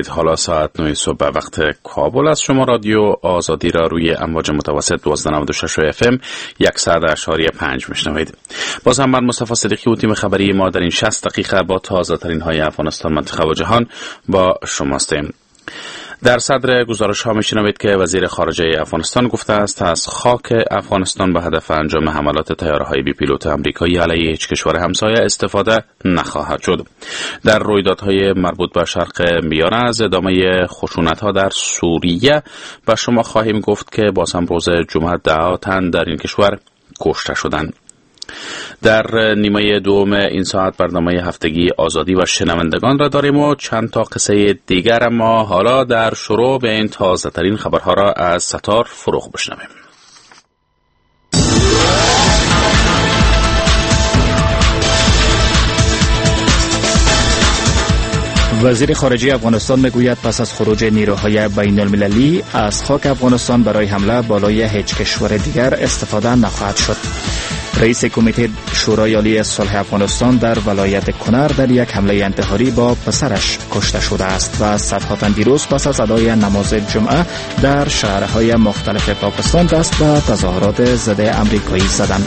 بفرمایید. حالا ساعت 9 صبح به وقت کابل است. شما رادیو آزادی را روی امواج متوسط 1296 FM 100.5 میشنوید. باز هم من مصطفی صدیقی و تیم خبری ما در این 60 دقیقه با تازه ترین های افغانستان، منطقه و جهان با شما هستیم. در صدر گزارش ها میشنوید که وزیر خارجه افغانستان گفته است از خاک افغانستان به هدف انجام حملات طیاره‌های بی پیلوت آمریکایی علیه هیچ کشور همسایه استفاده نخواهد شد. در رویدادهای مربوط به شرق میانه از ادامه خشونت‌ها در سوریه به شما خواهیم گفت که باز هم روز جمعه 10 تن در این کشور کشته شدند. در نیمه دوم این ساعت برنامه هفتگی آزادی و شنوندگان را داریم و چند تا قصه دیگر، اما حالا در شروع به این تازه ترین خبرها را از ستار فروغ بشنویم. وزیر خارجه افغانستان میگوید پس از خروج نیروهای بین المللی از خاک افغانستان برای حمله بالای هیچ کشور دیگر استفاده نخواهد شد. رئیس کمیته شورای عالی صلح افغانستان در ولایت کنر در یک حمله انتحاری با پسرش کشته شده است و صدها تن دیروز پس از ادای نماز جمعه در شهرهای مختلف پاکستان دست به تظاهرات ضد آمریکایی زدند.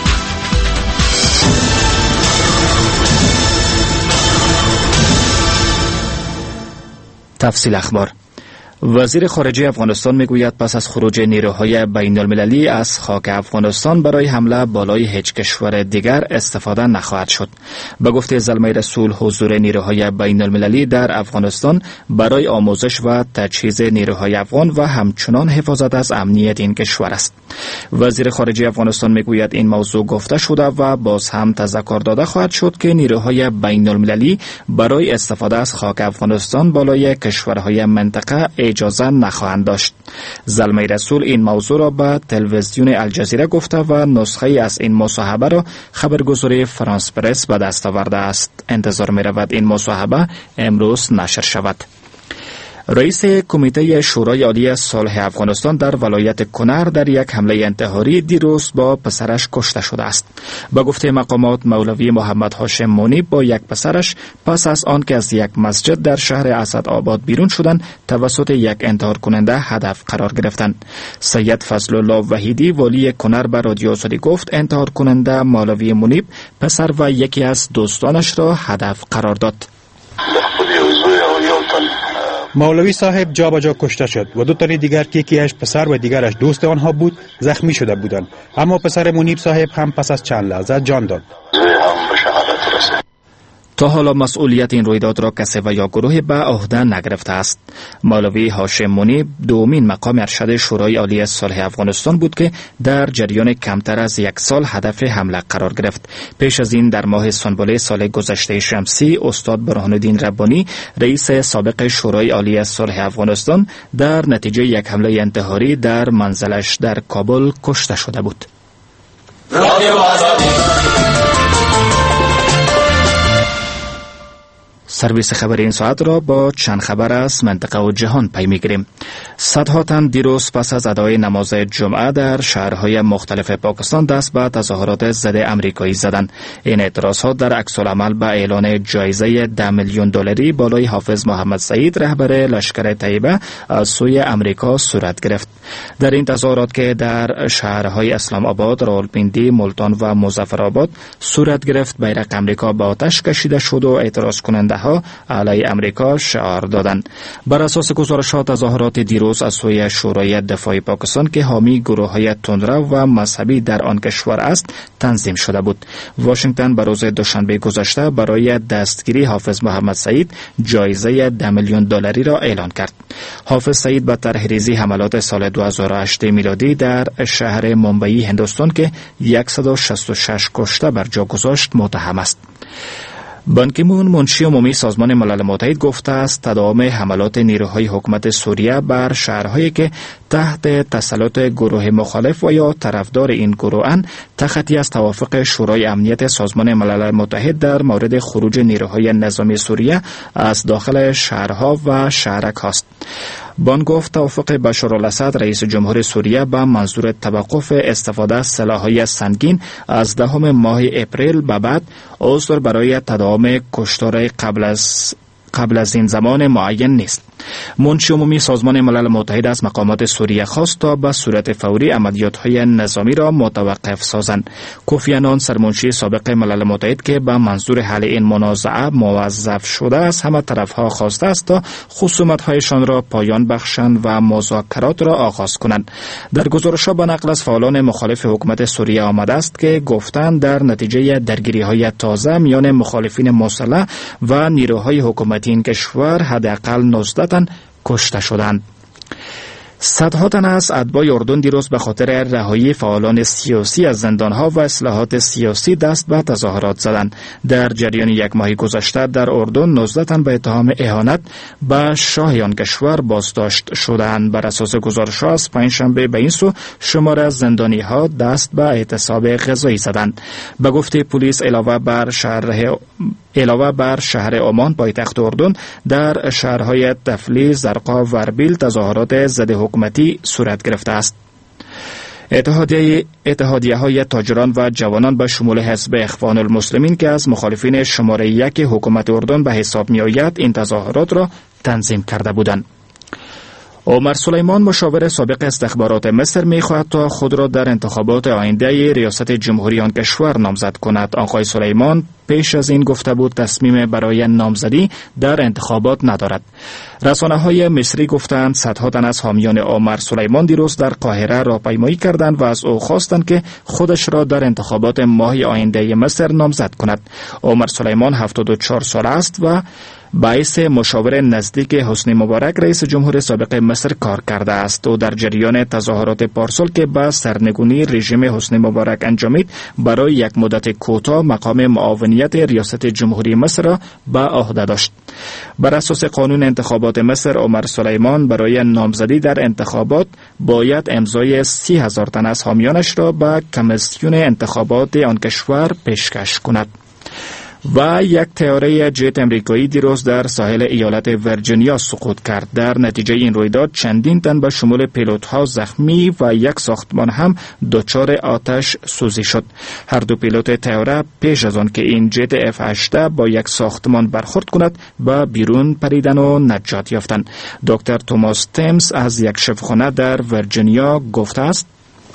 تفصیل اخبار. وزیر خارجه افغانستان میگوید پس از خروج نیروهای بین المللی از خاک افغانستان برای حمله بالای هیچ کشور دیگر استفاده نخواهد شد. به گفته زلمه رسول، حضور نیروهای بین المللی در افغانستان برای آموزش و تجهیز نیروهای افغان و همچنان حفاظت از امنیت این کشور است. وزیر خارجه افغانستان میگوید این موضوع گفته شده و باز هم تذکر داده خواهد شد که نیروهای بین المللی برای استفاده از خاک افغانستان بالای کشورهای منطقه اجازه نخواهند داشت. زلمه رسول این موضوع را به تلویزیون الجزیره گفته و نسخه از این مصاحبه را خبرگزاری فرانس پرس به دست آورده است. انتظار می رود این مصاحبه امروز نشر شود. رئیس کمیته شورای عالی صلح افغانستان در ولایت کنر در یک حمله انتحاری دیروز با پسرش کشته شده است. به گفته مقامات، مولوی محمد هاشم منیب با یک پسرش پس از آن که از یک مسجد در شهر اسدآباد بیرون شدند توسط یک انتحار کننده هدف قرار گرفتند. سید فضل الله وحیدی والی کنر به رادیو آزادی گفت انتحار کننده مولوی منیب پسر و یکی از دوستانش را هدف قرار داد. مولوی صاحب جا به جا کشته شد و دو تن دیگر که یکیش پسر و دیگرش دوست آنها بود زخمی شده بودند، اما پسر منیب صاحب هم پس از چند لحظه جان داد. تا حالا مسئولیت این رویداد را کسی و یا گروهی به عهده نگرفته است. مولوی هاشم منیب دومین مقام ارشد شورای عالی صلح افغانستان بود که در جریان کمتر از یک سال هدف حمله قرار گرفت. پیش از این در ماه سنبله سال گذشته شمسی استاد برهان الدین ربانی رئیس سابق شورای عالی صلح افغانستان در نتیجه یک حمله انتحاری در منزلش در کابل کشته شده بود. سرویس خبر این ساعت را با چند خبر از منطقه و جهان پی می‌گیریم. صدها تن دیروز پس از ادای نماز جمعه در شهرهای مختلف پاکستان دست به تظاهرات ضد آمریکایی زدند. این اعتراضات در عکس‌العمل به اعلان جایزه 10 میلیون دلاری بالای حافظ محمد سعید رهبر لشکر طیبه از سوی آمریکا صورت گرفت. در این تظاهرات که در شهرهای اسلام آباد، راولپنڈی، ملتان و مظفرآباد صورت گرفت، بیرق آمریکا به آتش کشیده شد و اعتراض کننده ها علیه آمریکا شعار دادند. بر اساس گزارشات تظاهرات دیروز از سوی شورای دفاع پاکستان که حامی گروه‌های تندرو و مذهبی در آن کشور است تنظیم شده بود. واشنگتن بر روز دوشنبه گذشته برای دستگیری حافظ محمد سعید جایزه 10 میلیون دلاری را اعلان کرد. حافظ سعید به طرح‌ریزی حملات سال 2008 میلادی در شهر ممبئی هندوستان که 166 کشته بر جا گذاشت متهم است. بان کی مون منشی عمومی سازمان ملل متحد گفته است تداوم حملات نیروهای حکومت سوریه بر شهرهایی که تحت تسلط گروه مخالف و یا طرفدار این گروه‌اند تخطی از توافق شورای امنیت سازمان ملل متحد در مورد خروج نیروهای نظامی سوریه از داخل شهرها و شهرک است. بان گفت توافق بشار الاسد رئیس جمهور سوریه به منظور توقف استفاده از سلاح‌های سنگین از 10 ماه اپریل به بعد عذر برای تداوم کشتار قبل از این زمان معین نیست. منشی عمومی سازمان ملل متحد از مقامات سوریه خواست تا به صورت فوری عملیات‌های نظامی را متوقف سازند. کوفی آنان سرمنشی سابق ملل متحد که به منظور حل این منازعه موظف شده است همه طرف‌ها خواسته است تا خصومت‌هایشان را پایان بخشند و مذاکرات را آغاز کنند. در گزارش‌ها به نقل از فعالان مخالف حکومت سوریه آمده است که گفتند در نتیجه درگیری‌های تازه میان مخالفین مسلح و نیروهای حکومتی این کشور حداقل 19 تن کشته شدند. صدها تن از اتباع اردن دیروز به خاطر رهایی فعالان سیاسی از زندانها و اصلاحات سیاسی دست به تظاهرات زدند. در جریان یک ماه گذشته در اردن 19 تن به اتهام اهانت به شاه آن کشور بازداشت شدند. بر اساس گزارش‌ها از پنجشنبه به این سو شمار از زندانی‌ها دست به اعتصاب غذایی زدند. به گفته پلیس علاوه بر شهر عمان پایتخت اردن در شهرهای تفلیح، زرقا و اربیل تظاهرات ضد حکومتی صورت گرفته است. اتحادیه‌های تاجران و جوانان به شمول حزب اخوان المسلمین که از مخالفین شماره 1 حکومت اردن به حساب می‌آید این تظاهرات را تنظیم کرده بودند. عمر سلیمان مشاور سابق استخبارات مصر می‌خواهد تا خود را در انتخابات آینده ریاست جمهوری آن کشور نامزد کند. آقای سلیمان پیش از این گفته بود تصمیم برای نامزدی در انتخابات ندارد. رسانه‌های مصری گفتند صدها تن از حامیان عمر سلیمان دیروز در قاهره راهپیمایی کردند و از او خواستند که خودش را در انتخابات ماه آینده مصر نامزد کند. عمر سلیمان 74 ساله است و باعث مشاور نزدیک حسنی مبارک رئیس جمهور سابق مصر کار کرده است. او در جریان تظاهرات پارسال که با سرنگونی رژیم حسنی مبارک انجامید برای یک مدت کوتاه مقام معاونیت ریاست جمهوری مصر را به عهده داشت. بر اساس قانون انتخابات مصر عمر سلیمان برای نامزدی در انتخابات باید امضای 30,000 تن از حامیانش را به کمیسیون انتخابات آن کشور پیشکش کند. و یک طیاره جت امریکایی دیروز در ساحل ایالت ویرجینیا سقوط کرد. در نتیجه این رویداد چندین تن به شمول پیلوت‌ها زخمی و یک ساختمان هم دچار آتش سوزی شد. هر دو پیلوت طیاره پیش از آن که این جت F-18 با یک ساختمان برخورد کند به بیرون پریدن و نجات یافتند. دکتر توماس تیمز از یک شفاخانه در ویرجینیا گفته است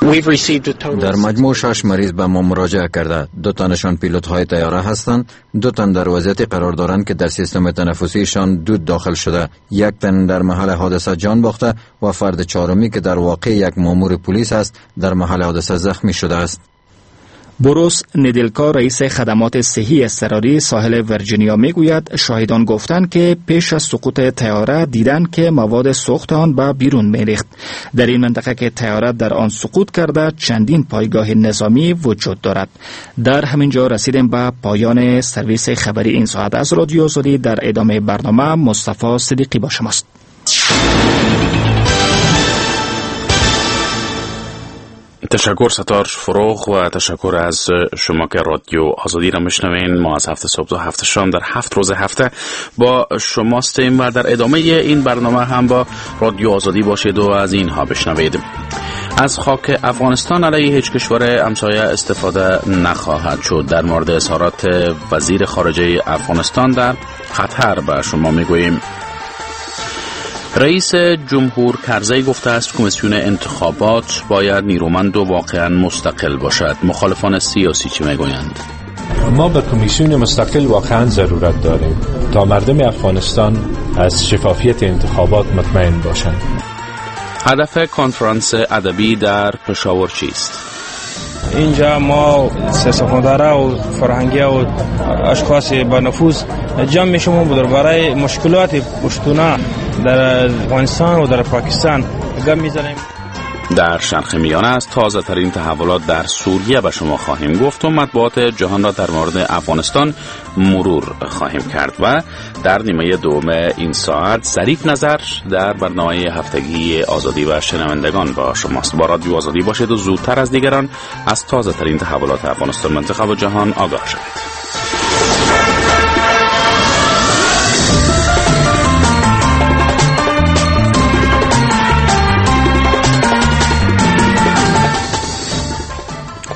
در مجموع 6 مریض به ما مراجعه کرده. 2 تنشان پیلوت های طیاره هستند، 2 تن در وضعیتی قرار دارند که در سیستم تنفسیشان دود داخل شده، 1 تن در محل حادثه جان باخته و فرد چهارمی که در واقع یک مامور پلیس است در محل حادثه زخمی شده است. بروس ندلکا رئیس خدمات صحی اضطراری ساحل ویرجینیا میگوید شاهدان گفتند که پیش از سقوط طیاره دیدند که مواد سوخت آن به بیرون میریخت. در این منطقه که طیاره در آن سقوط کرده چندین پایگاه نظامی وجود دارد. در همین جا رسیدیم به پایان سرویس خبری این ساعت از رادیو آزادی. در ادامه برنامه مصطفی صدیقی با شماست. تشکر ستار فروغ و تشکر از شما که رادیو آزادی را میشنوین. ما از هفته صبح تا هفته شام در 7 روز هفته با شماستیم و در ادامه این برنامه هم با رادیو آزادی باشید و از اینها بشنوید. از خاک افغانستان علیه هیچ کشور همسایه استفاده نخواهد شد. در مورد اظهارات وزیر خارجه افغانستان در قطر به شما میگوییم. رئیس جمهور کرزی گفته است کمیسیون انتخابات باید نیرومند و واقعا مستقل باشد. مخالفان سیاسی چه میگویند؟ ما به کمیسیون مستقل واقعا ضرورت داریم تا مردم افغانستان از شفافیت انتخابات مطمئن باشند. هدف کنفرانس ادبی در پشاور چیست؟ اینجا ما سیاستمدارا و فرهنگی و اشخاص با نفوذ جمع میشیم برای مشکلات پشتونا در افغانستان و در پاکستان گپ میزنیم. در شرق میانه از تازه ترین تحولات در سوریه به شما خواهیم گفت و مطبوعات جهان را در مورد افغانستان مرور خواهیم کرد و در نیمه دوم این ساعت ظریف نظر در برنامه هفتگی آزادی و شنوندگان با شماست. با رادیو آزادی باشید و زودتر از دیگران از تازه ترین تحولات افغانستان، منطقه و جهان آگاه شوید.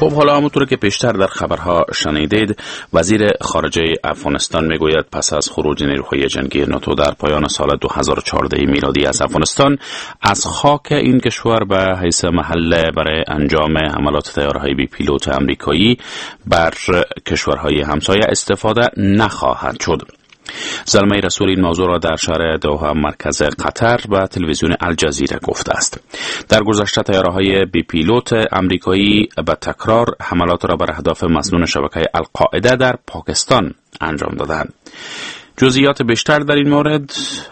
خب حالا همونطور که پیشتر در خبرها شنیدید، وزیر خارجه افغانستان میگوید پس از خروج نیروهای جنگی ناتو در پایان سال 2014 میلادی از افغانستان، از خاک این کشور به حیث محل برای انجام حملات طیاره‌های بی پیلوت آمریکایی بر کشورهای همسایه استفاده نخواهد شد. زلمه رسول این موضوع را در شهر دوحه مرکز قطر به تلویزیون الجزیره گفته است. در گذشته طیاره‌های بی پیلوت آمریکایی به تکرار حملات را بر اهداف مسنون شبکه القاعده در پاکستان انجام دادند. جزئیات بیشتر در این مورد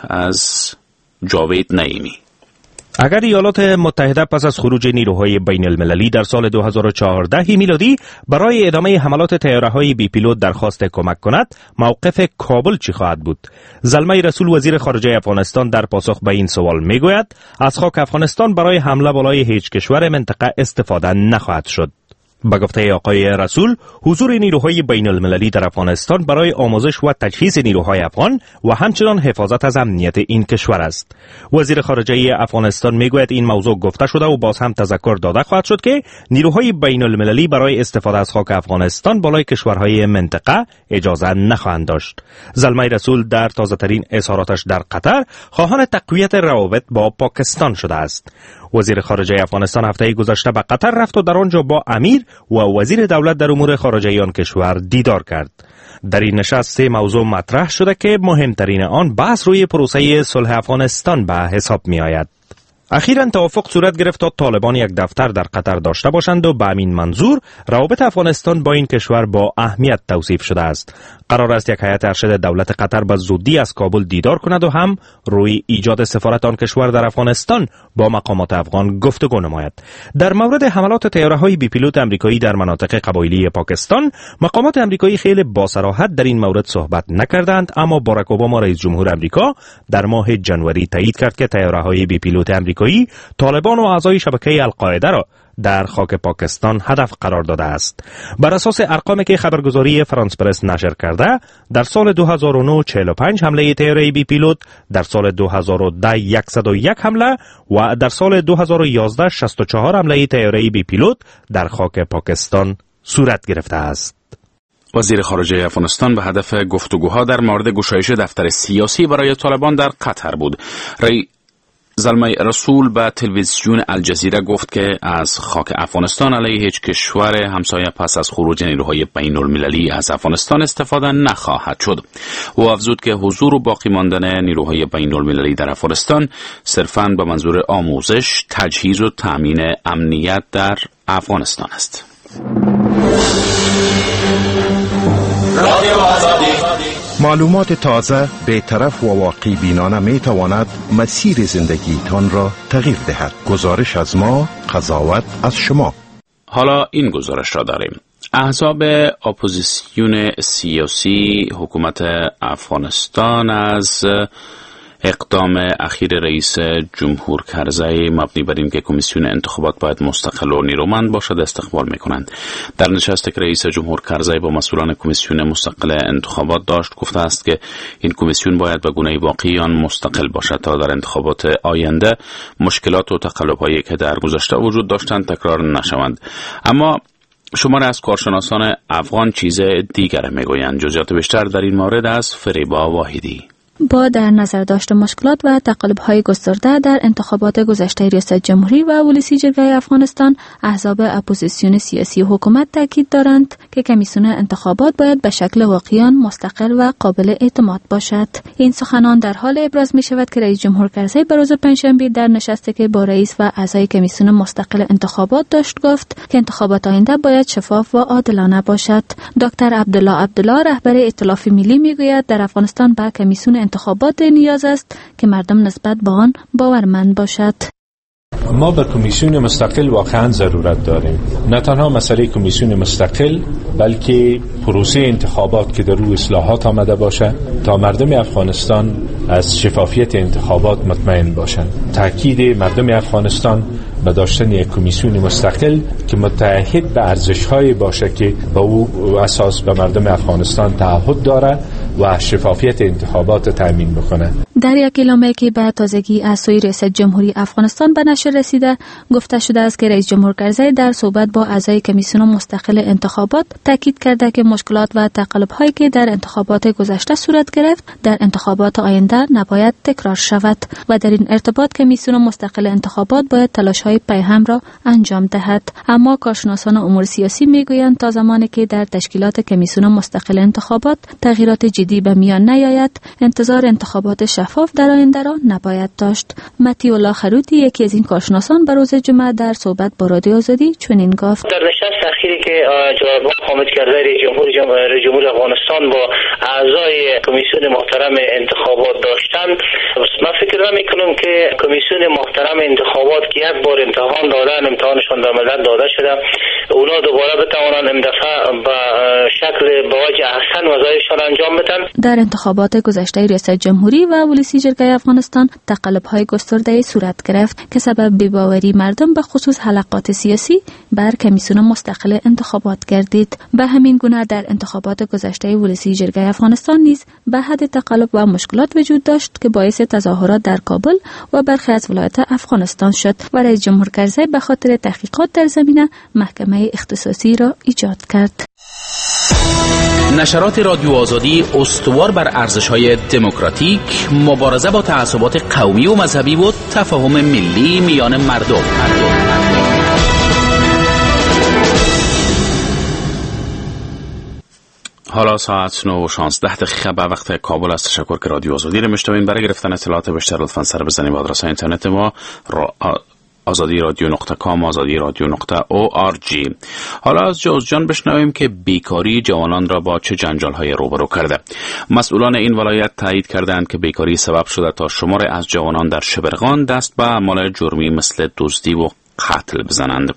از جاوید نعیمی. اگر ایالات متحده پس از خروج نیروهای بین المللی در سال 2014 میلادی برای ادامه حملات طیاره‌های بی پیلوت درخواست کمک کند، موقف کابل چی خواهد بود؟ زلمه رسول وزیر خارجه افغانستان در پاسخ به این سوال میگوید از خاک افغانستان برای حمله بالای هیچ کشور منطقه استفاده نخواهد شد. به گفته آقای رسول، حضور نیروهای بین المللی در افغانستان برای آموزش و تجهیز نیروهای افغان و همچنان حفاظت از امنیت این کشور است. وزیر خارجه افغانستان میگوید این موضوع گفته شده و باز هم تذکر داده خواهد شد که نیروهای بین المللی برای استفاده از خاک افغانستان بالای کشورهای منطقه اجازه نخواهند داشت. زلمه رسول در تازه‌ترین اظهاراتش در قطر خواهان تقویت روابط با پاکستان شده است. وزیر خارجه افغانستان هفته گذشته به قطر رفت و در آنجا با امیر و وزیر دولت در امور خارجه آن کشور دیدار کرد. در این نشست سه موضوع مطرح شده که مهمترین آن بحث روی پروسه صلح افغانستان به حساب می آید. اخیراً توافق صورت گرفت تا طالبان یک دفتر در قطر داشته باشند و به همین منظور روابط افغانستان با این کشور با اهمیت توصیف شده است. قرار است یک هیئت ارشد دولت قطر به زودی از کابل دیدار کند و هم روی ایجاد سفارت آن کشور در افغانستان با مقامات افغان گفتگو نماید. در مورد حملات طیاره‌های بی پیلوت آمریکایی در مناطق قبایلی پاکستان، مقامات آمریکایی خیلی با صراحت در این مورد صحبت نکردند، اما باراک اوباما رئیس جمهور آمریکا در ماه ژانویه تایید کرد که طیاره‌های بی پیلوت آمریکایی طالبان و اعضای شبکه القاعده را در خاک پاکستان هدف قرار داده است. بر اساس ارقامی که خبرگزاری فرانس پرس نشر کرده، در سال 2009 45 حمله طیاره بی پیلوت، در سال 2010 101 حمله و در سال 2011 64 حمله طیاره بی پیلوت در خاک پاکستان صورت گرفته است. وزیر خارجه افغانستان به هدف گفتگوها در مورد گشایش دفتر سیاسی برای طالبان در قطر بود. زلمه رسول به تلویزیون الجزیره گفت که از خاک افغانستان علیه هیچ کشور همسایه پس از خروج نیروهای بین المللی از افغانستان استفاده نخواهد شد. او افزود که حضور و باقی ماندن نیروهای بین المللی در افغانستان صرفاً به منظور آموزش، تجهیز و تامین امنیت در افغانستان است. رادیو آزادی. معلومات تازه، بی‌طرف و واقعی بینانه می تواند مسیر زندگیتان را تغییر دهد. گزارش از ما، قضاوت از شما. حالا این گزارش را داریم. احزاب اپوزیسیون سیاسی حکومت افغانستان از اقدام اخیر رئیس جمهور کرزی مبنی بر اینکه کمیسیون انتخابات باید مستقل و نیرومند باشد استقبال می‌کنند. در نشستی که رئیس جمهور کرزی با مسئولان کمیسیون مستقل انتخابات داشت، گفته است که این کمیسیون باید به گونه واقعی آن مستقل باشد تا در انتخابات آینده مشکلات و تقلب‌هایی که در گذشته وجود داشتند تکرار نشوند. اما شماری از کارشناسان افغان چیز دیگر میگویند. جزئیات بیشتر در این مورد از فریبا واحدی. با در نظر داشت مشکلات و تقلب‌های گسترده در انتخابات گذشته ریاست جمهوری و ولسی جرگه افغانستان، احزاب اپوزیسیون سیاسی حکومت تاکید دارند که کمیسیون انتخابات باید به شکل واقعی مستقل و قابل اعتماد باشد. این سخنان در حال ابراز می شود که رئیس جمهور کرزی به روز پنجشنبه در نشستی که با رئیس و اعضای کمیسیون مستقل انتخابات داشت گفت که انتخابات آینده باید شفاف و عادلانه باشد. دکتر عبدالله رهبر ائتلاف ملی میگوید در افغانستان به کمیسیون انتخابات نیاز است که مردم نسبت به آن باورمند باشد. ما به کمیسیون مستقل واقعا ضرورت داریم. نه تنها مسئله کمیسیون مستقل، بلکه پروسه انتخابات که در روی اصلاحات آمده باشه تا مردم افغانستان از شفافیت انتخابات مطمئن باشند. تاکید مردم افغانستان به داشتن یک کمیسیون مستقل که متعهد به ارزش‌های باشه که به او اساس به مردم افغانستان تعهد داره و شفافیت انتخابات تامین بکنه. در یک اعلامیه که به تازگی از سوی رئیس جمهوری افغانستان به نشر رسیده گفته شده است که رئیس جمهور کرزی در صحبت با اعضای کمیسیون مستقل انتخابات تاکید کرده که مشکلات و تقلب‌هایی که در انتخابات گذشته صورت گرفت در انتخابات آینده نباید تکرار شود و در این ارتباط کمیسیون مستقل انتخابات باید تلاش‌های پیهم را انجام دهد. اما کارشناسان امور سیاسی میگویند تا زمانی که در تشکیلات کمیسیون مستقل انتخابات تغییرات جدی به میان نیاید انتظار انتخابات شفاف در آینده را نباید داشت. متی الله خروتی یکی از این کارشناسان به روز جمعه در صحبت با رادیو آزادی چنین گفت: در نشست اخیری که جواب حامد کرزی رئیس جمهور افغانستان با اعضای کمیسیون محترم انتخابات داشتند، من فکر نمی‌کنم که کمیسیون محترم انتخابات که یک بار امتحان دادن، امتحانشان به ملت داده شده، اونا دوباره بتوانند این دفعه به شکل به وجه احسن وظایفشان انجام بدن. در انتخابات گذشته ریاست جمهوری و ولسی جرگه افغانستان تقلب‌های گسترده صورت گرفت که سبب بی‌باوری مردم به خصوص حلقات سیاسی بر کمیسیون مستقل انتخابات گردید. به همین گونه در انتخابات گذشته ولسی جرگه افغانستان نیز به حد تقلب و مشکلات وجود داشت که باعث تظاهرات در کابل و برخی از ولایات افغانستان شد و رئیس جمهور کرزی به خاطر تحقیقات در زمینه محکمه اختصاصی را ایجاد کرد. نشرات رادیو آزادی استوار بر ارزش‌های دموکراتیک، مبارزه با تعصبات قومی و مذهبی و تفاهم ملی میان مردم. حالا ساعت 9:16 به وقت کابل است. تشکر که رادیو آزادی را میشنوین. برای گرفتن اطلاعات بیشتر لطفاً سر بزنید به آدرس اینترنت ما azadiradio.com azadiradio.org. حالا از جوزجان بشنویم که بیکاری جوانان را با چه جنجال‌های روبرو کرده. مسئولان این ولایت تایید کردند که بیکاری سبب شده تا شمار از جوانان در شبرغان دست به اعمال جرمی مثل دزدی و قتل بزنند.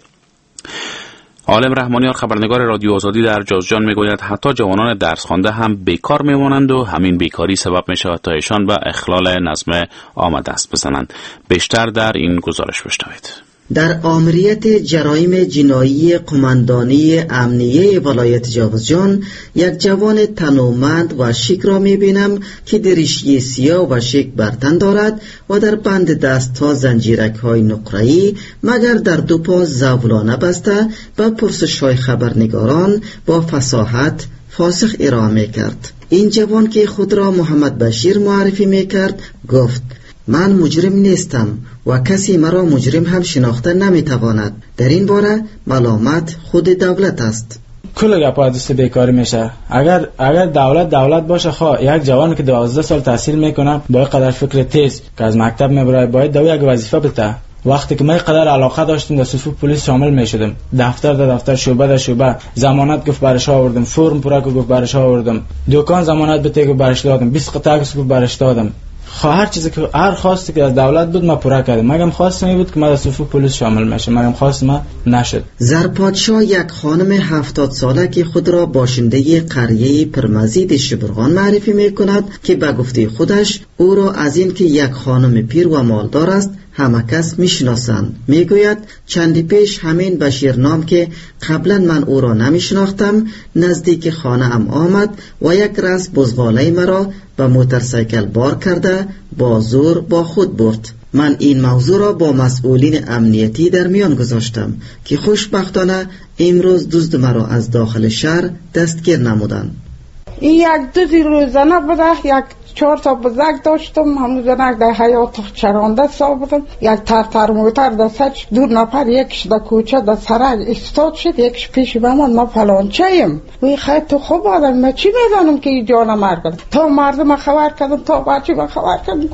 عالم رحمانیان خبرنگار رادیو آزادی در جوزجان میگوید حتی جوانان درس خوانده هم بیکار میمانند و همین بیکاری سبب میشود تا ایشان به اخلال نظم عام دست بزنند. بیشتر در این گزارش بشنوید. در آمریت جرایم جنایی قماندانی امنیه ولایت جوزجان یک جوان تنومند و شیک را میبینم که دریشی سیاه و شیک بر تن دارد و در بند دست‌ها زنجیرک های نقره‌ای مگر در دو پا زولانه بسته به پرسش‌های خبرنگاران با فصاحت فاسق ارائه کرد. این جوان که خود را محمد بشیر معرفی میکرد گفت: من مجرم نیستم و کسی مرا مجرم هم شناخته نمیتواند. در این باره ملامت خود دولت است. کل گپا دست بیکاری میشه. اگر دولت باشه، یک جوان که 12 سال تحصیل میکنه با اینقدر فکر تیز که از مکتب میبره باید یک وظیفه بده. وقتی که من قدر علاقه داشتم در صفوف پلیس شامل میشدم، دفتر شعبه در شعبه ضمانت گفت برش آوردم، فرم پورا گفت برش آوردم، دکان ضمانت بده گفت برش دادم، 20 قطعه گفت برش دادم. هر چیزی که هر خواستی که از دولت بود ما پورا کردم. مگم خواستم این بود که ما در صفوف پلیس شامل میشم، مگم خواستم ما نشد. زرپادشاه یک خانم 70 ساله که خود را باشنده قریه پرمزید شبرغان معرفی میکند که به گفته خودش او را از این که یک خانم پیر و مالدار است همه کس میشناسند. میگوید چندی پیش همین بشیر نام که قبلا من او را نمیشناختم نزدیک خانه ام آمد و یک راست بزغاله مرا به موتورسایکل بار کرده با زور با خود برد. من این موضوع را با مسئولین امنیتی در میان گذاشتم که خوشبختانه امروز دزد مرا از داخل شهر دستگیر نمودند. این یک دزدی روزانه بوده، یک 4 تا بزرگ داشتم، همون زنک در حیات چرانده سا بودم، یک تر موتر در سچ 2 نفر، یکش در کوچه در سرک استاد شد، یکش پیش بمون. ما فلانچه ایم وی خیلی تو خوب آدم، ما چی میدانم که این جانم مرگم، تا مردم خبر کردم، تا بچه من خبر کردم.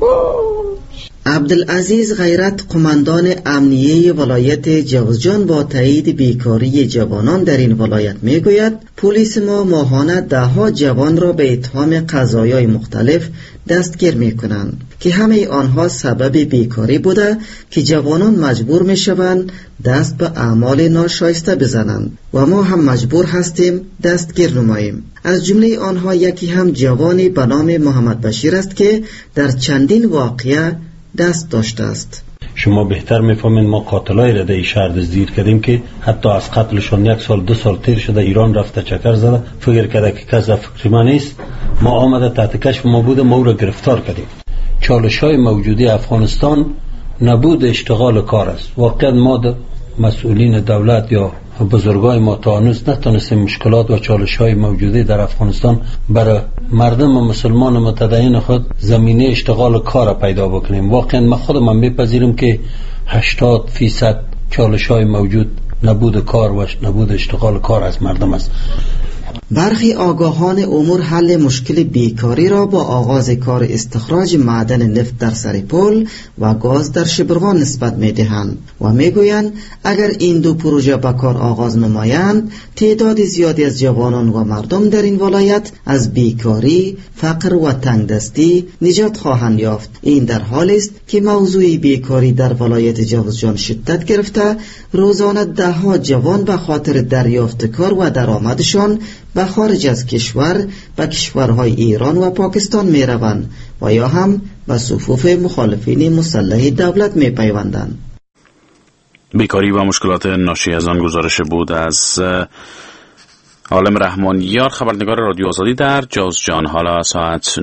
عبدالعزیز غیرت قماندان امنیه ولایت جوزجان با تایید بیکاری جوانان در این ولایت میگوید پلیس ما ماهانه 10 جوان را به اتهام قضایای مختلف دستگیر میکنند که همه آنها سبب بیکاری بوده که جوانان مجبور میشوند دست به اعمال ناشایسته بزنند و ما هم مجبور هستیم دستگیر نماییم. از جمله آنها یکی هم جوانی به نام محمد بشیر است که در چندین واقعه دست داشته است. شما بهتر میفهمین ما قاتلای را در شهر دزدگیر کردیم که حتی از قتلشون 1 سال 2 سال تیر شده، ایران رفته چکر زده، فکر کرده که کس فکر ما نیست. ما آمده تحت کشف ما بوده، ما او را گرفتار کردیم. چالش‌های موجودی افغانستان نبود اشتغال کار است. واقعا ما مسئولین دولت یا بزرگای ما تا هنوز نتونستیم مشکلات و چالش‌های موجودی در افغانستان برای مردم مسلمان متدین خود زمینه اشتغال کار پیدا بکنیم. واقعا من خودم میپذیرم که 80% چالش‌های موجود نبود کار و نبود اشتغال کار از مردم است. برخی آگاهان امور حل مشکل بیکاری را با آغاز کار استخراج معدن نفت در سرپل و گاز در شبرغان نسبت می‌دهند و میگویند اگر این دو پروژه به کار آغاز نمایند تعداد زیادی از جوانان و مردم در این ولایت از بیکاری، فقر و تنگدستی نجات خواهند یافت. این در حالی است که موضوع بیکاری در ولایت جوزجان شدت گرفته، روزانه ده‌ها جوان به خاطر دریافت کار و درآمدشان به خارج از کشور به کشورهای ایران و پاکستان می روند و یا هم به صفوف مخالفین مسلح دولت می پیوندند. بیکاری و مشکلات ناشی از آن گزارش بود از عالم رحمانیار، خبرنگار رادیو آزادی در جوزجان. حالا ساعت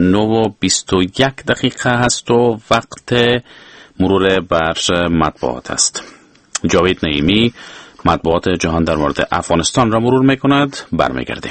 9:21 هست و وقت مرور بر مطبوعات است. جاوید نعیمی مطبوعات جهان در مورد افغانستان را مرور می‌کند. برمیگردیم.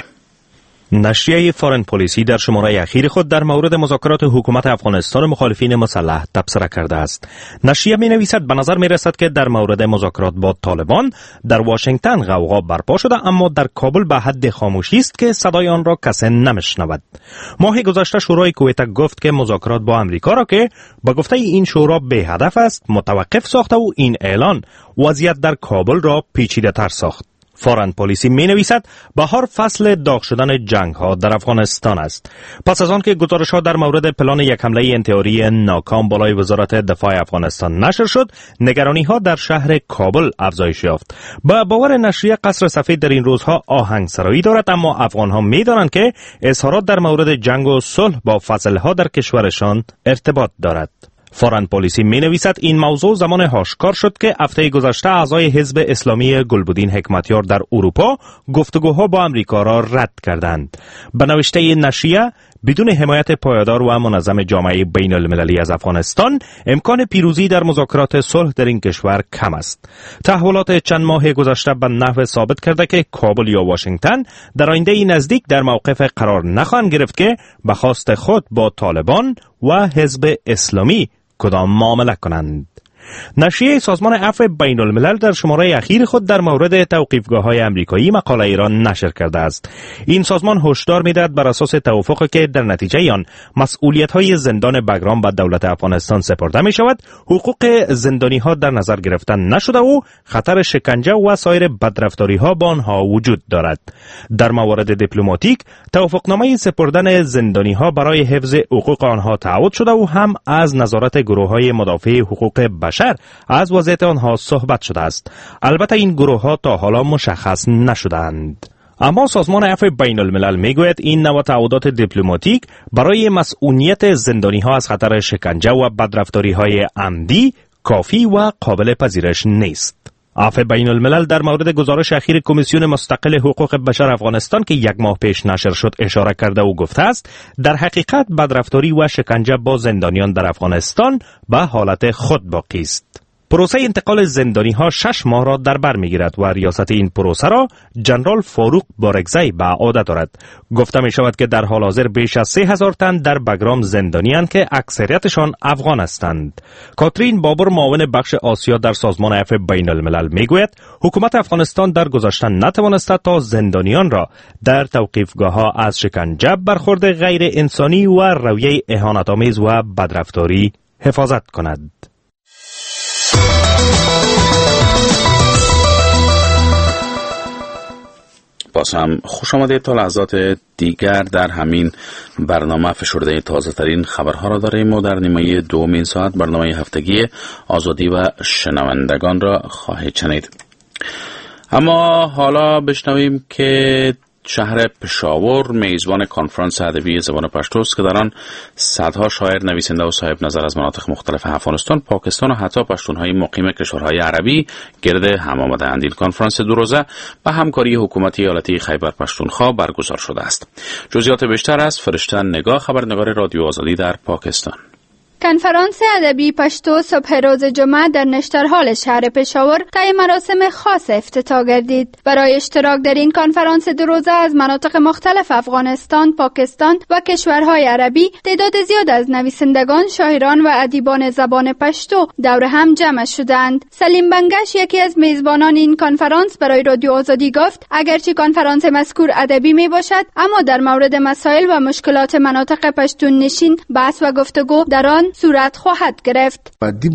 نشریه فارن پلیسی در شماره اخیر خود در مورد مذاکرات حکومت افغانستان مخالفین مسلح تبصره کرده است. نشریه می‌نویسد به نظر می‌رسد که در مورد مذاکرات با طالبان در واشنگتن غوغا برپا شده، اما در کابل به حد خاموشی است که صدای آن را کسی نمی‌شنود. ماه گذشته شورای کویت گفت که مذاکرات با امریکا را که با گفته این شورا بی هدف است متوقف ساخته و این اعلان وضعیت در کابل را پیچیده‌تر ساخت. فارن پلیسی می نویسد بهار فصل داغ شدن جنگ ها در افغانستان است. پس از آن که گزارش ها در مورد پلان یک حمله انتحاری ناکام بالای وزارت دفاع افغانستان نشر شد، نگرانی ها در شهر کابل افزایش یافت. با باور نشریه قصر سفید در این روزها آهنگسرایی دارد، اما افغان ها می دانند که اظهارات در مورد جنگ و صلح با فصل ها در کشورشان ارتباط دارد. فارن پلیسی می نویسد این موضوع زمان آشکار شد که هفته گذشته اعضای حزب اسلامی گلبدین حکمتیار در اروپا گفتگوها با امریکا را رد کردند. به نوشته نشریه بدون حمایت پایدار و منظم جامعه بین المللی از افغانستان امکان پیروزی در مذاکرات صلح در این کشور کم است. تحولات چند ماه گذشته به نحو ثابت کرده که کابل یا واشنگتن در آینده نزدیک در موقف قرار نخواهند گرفت که به خواست خود با طالبان و حزب اسلامی کدام معامله کنند. نشریه سازمان عفو بین الملل در شماره اخیر خود در مورد توقیفگاه‌های آمریکایی مقاله ایران نشر کرده است. این سازمان هشدار می‌دهد بر اساس توافقی که در نتیجه آن مسئولیت‌های زندان بگرام به دولت افغانستان سپرده می‌شود، حقوق زندانی‌ها در نظر گرفته نشده و خطر شکنجه و سایر بدرفتاری‌ها با آنها وجود دارد. در موارد دیپلماتیک توافقنامه سپردن زندانی‌ها برای حفظ حقوق آنها تعهد شده و هم از نظارت گروه‌های مدافع حقوق بشر از وضعیت آنها صحبت شده است. البته این گروه ها تا حالا مشخص نشدند. اما سازمان عفو بین الملل میگوید این نوع تعهدات دیپلماتیک برای مسئولیت زندانی ها از خطر شکنجه و بدرفتاری های عمدی کافی و قابل پذیرش نیست. عفو بین الملل در مورد گزارش اخیر کمیسیون مستقل حقوق بشر افغانستان که یک ماه پیش نشر شد اشاره کرده و گفته است در حقیقت بدرفتاری و شکنجه با زندانیان در افغانستان به حالت خود باقی است. پروسه انتقال زندانی ها 6 ماه را در بر میگیرد و ریاست این پروسه را جنرال فاروق بارگزی به عهده دارد. گفته می شود که در حال حاضر بیش از 3000 تن در بگرام زندانی‌اند که اکثریتشان افغان هستند. کاترین بابر معاون بخش آسیا در سازمان عفو بین الملل میگوید حکومت افغانستان در گذشته نتوانسته تا زندانیان را در توقیفگاه‌ها از شکنجه، برخورد غیر انسانی و رویه اهانت‌آمیز و بدرفتاری حفاظت کند. باز هم خوش آمدید. تا لحظات دیگر در همین برنامه فشرده تازه ترین خبرها را داریم و در نیمه دوم این ساعت برنامه هفتگی آزادی و شنوندگان را خواهید شنید. اما حالا بشنویم که شهر پشاور میزبان کنفرانس ادبی زبان پشتو است که در آن صدها شاعر، نویسنده و صاحب نظر از مناطق مختلف افغانستان، پاکستان و حتی پشتونهای مقیم کشورهای عربی گرد هم آمده‌اند. این کنفرانس دو روزه به همکاری حکومت ایالتی خیبر پشتونخوا برگزار شده است. جزئیات بیشتر از فرشته نگاه، خبرنگار رادیو آزادی در پاکستان. کنفرانس ادبی پشتو صبح روز جمعه در نشترحال شهر پشاور طی مراسم خاص افتتاح گردید. برای اشتراک در این کنفرانس دو روزه از مناطق مختلف افغانستان، پاکستان و کشورهای عربی تعداد زیاد از نویسندگان، شاعران و ادیبان زبان پشتو دور هم جمع شدند. سلیم بنگش یکی از میزبانان این کنفرانس برای رادیو آزادی گفت اگرچه کنفرانس مذکور ادبی می باشد اما در مورد مسائل و مشکلات مناطق پشتون نشین بحث و گفتگو در آن صورت خواهد گرفت.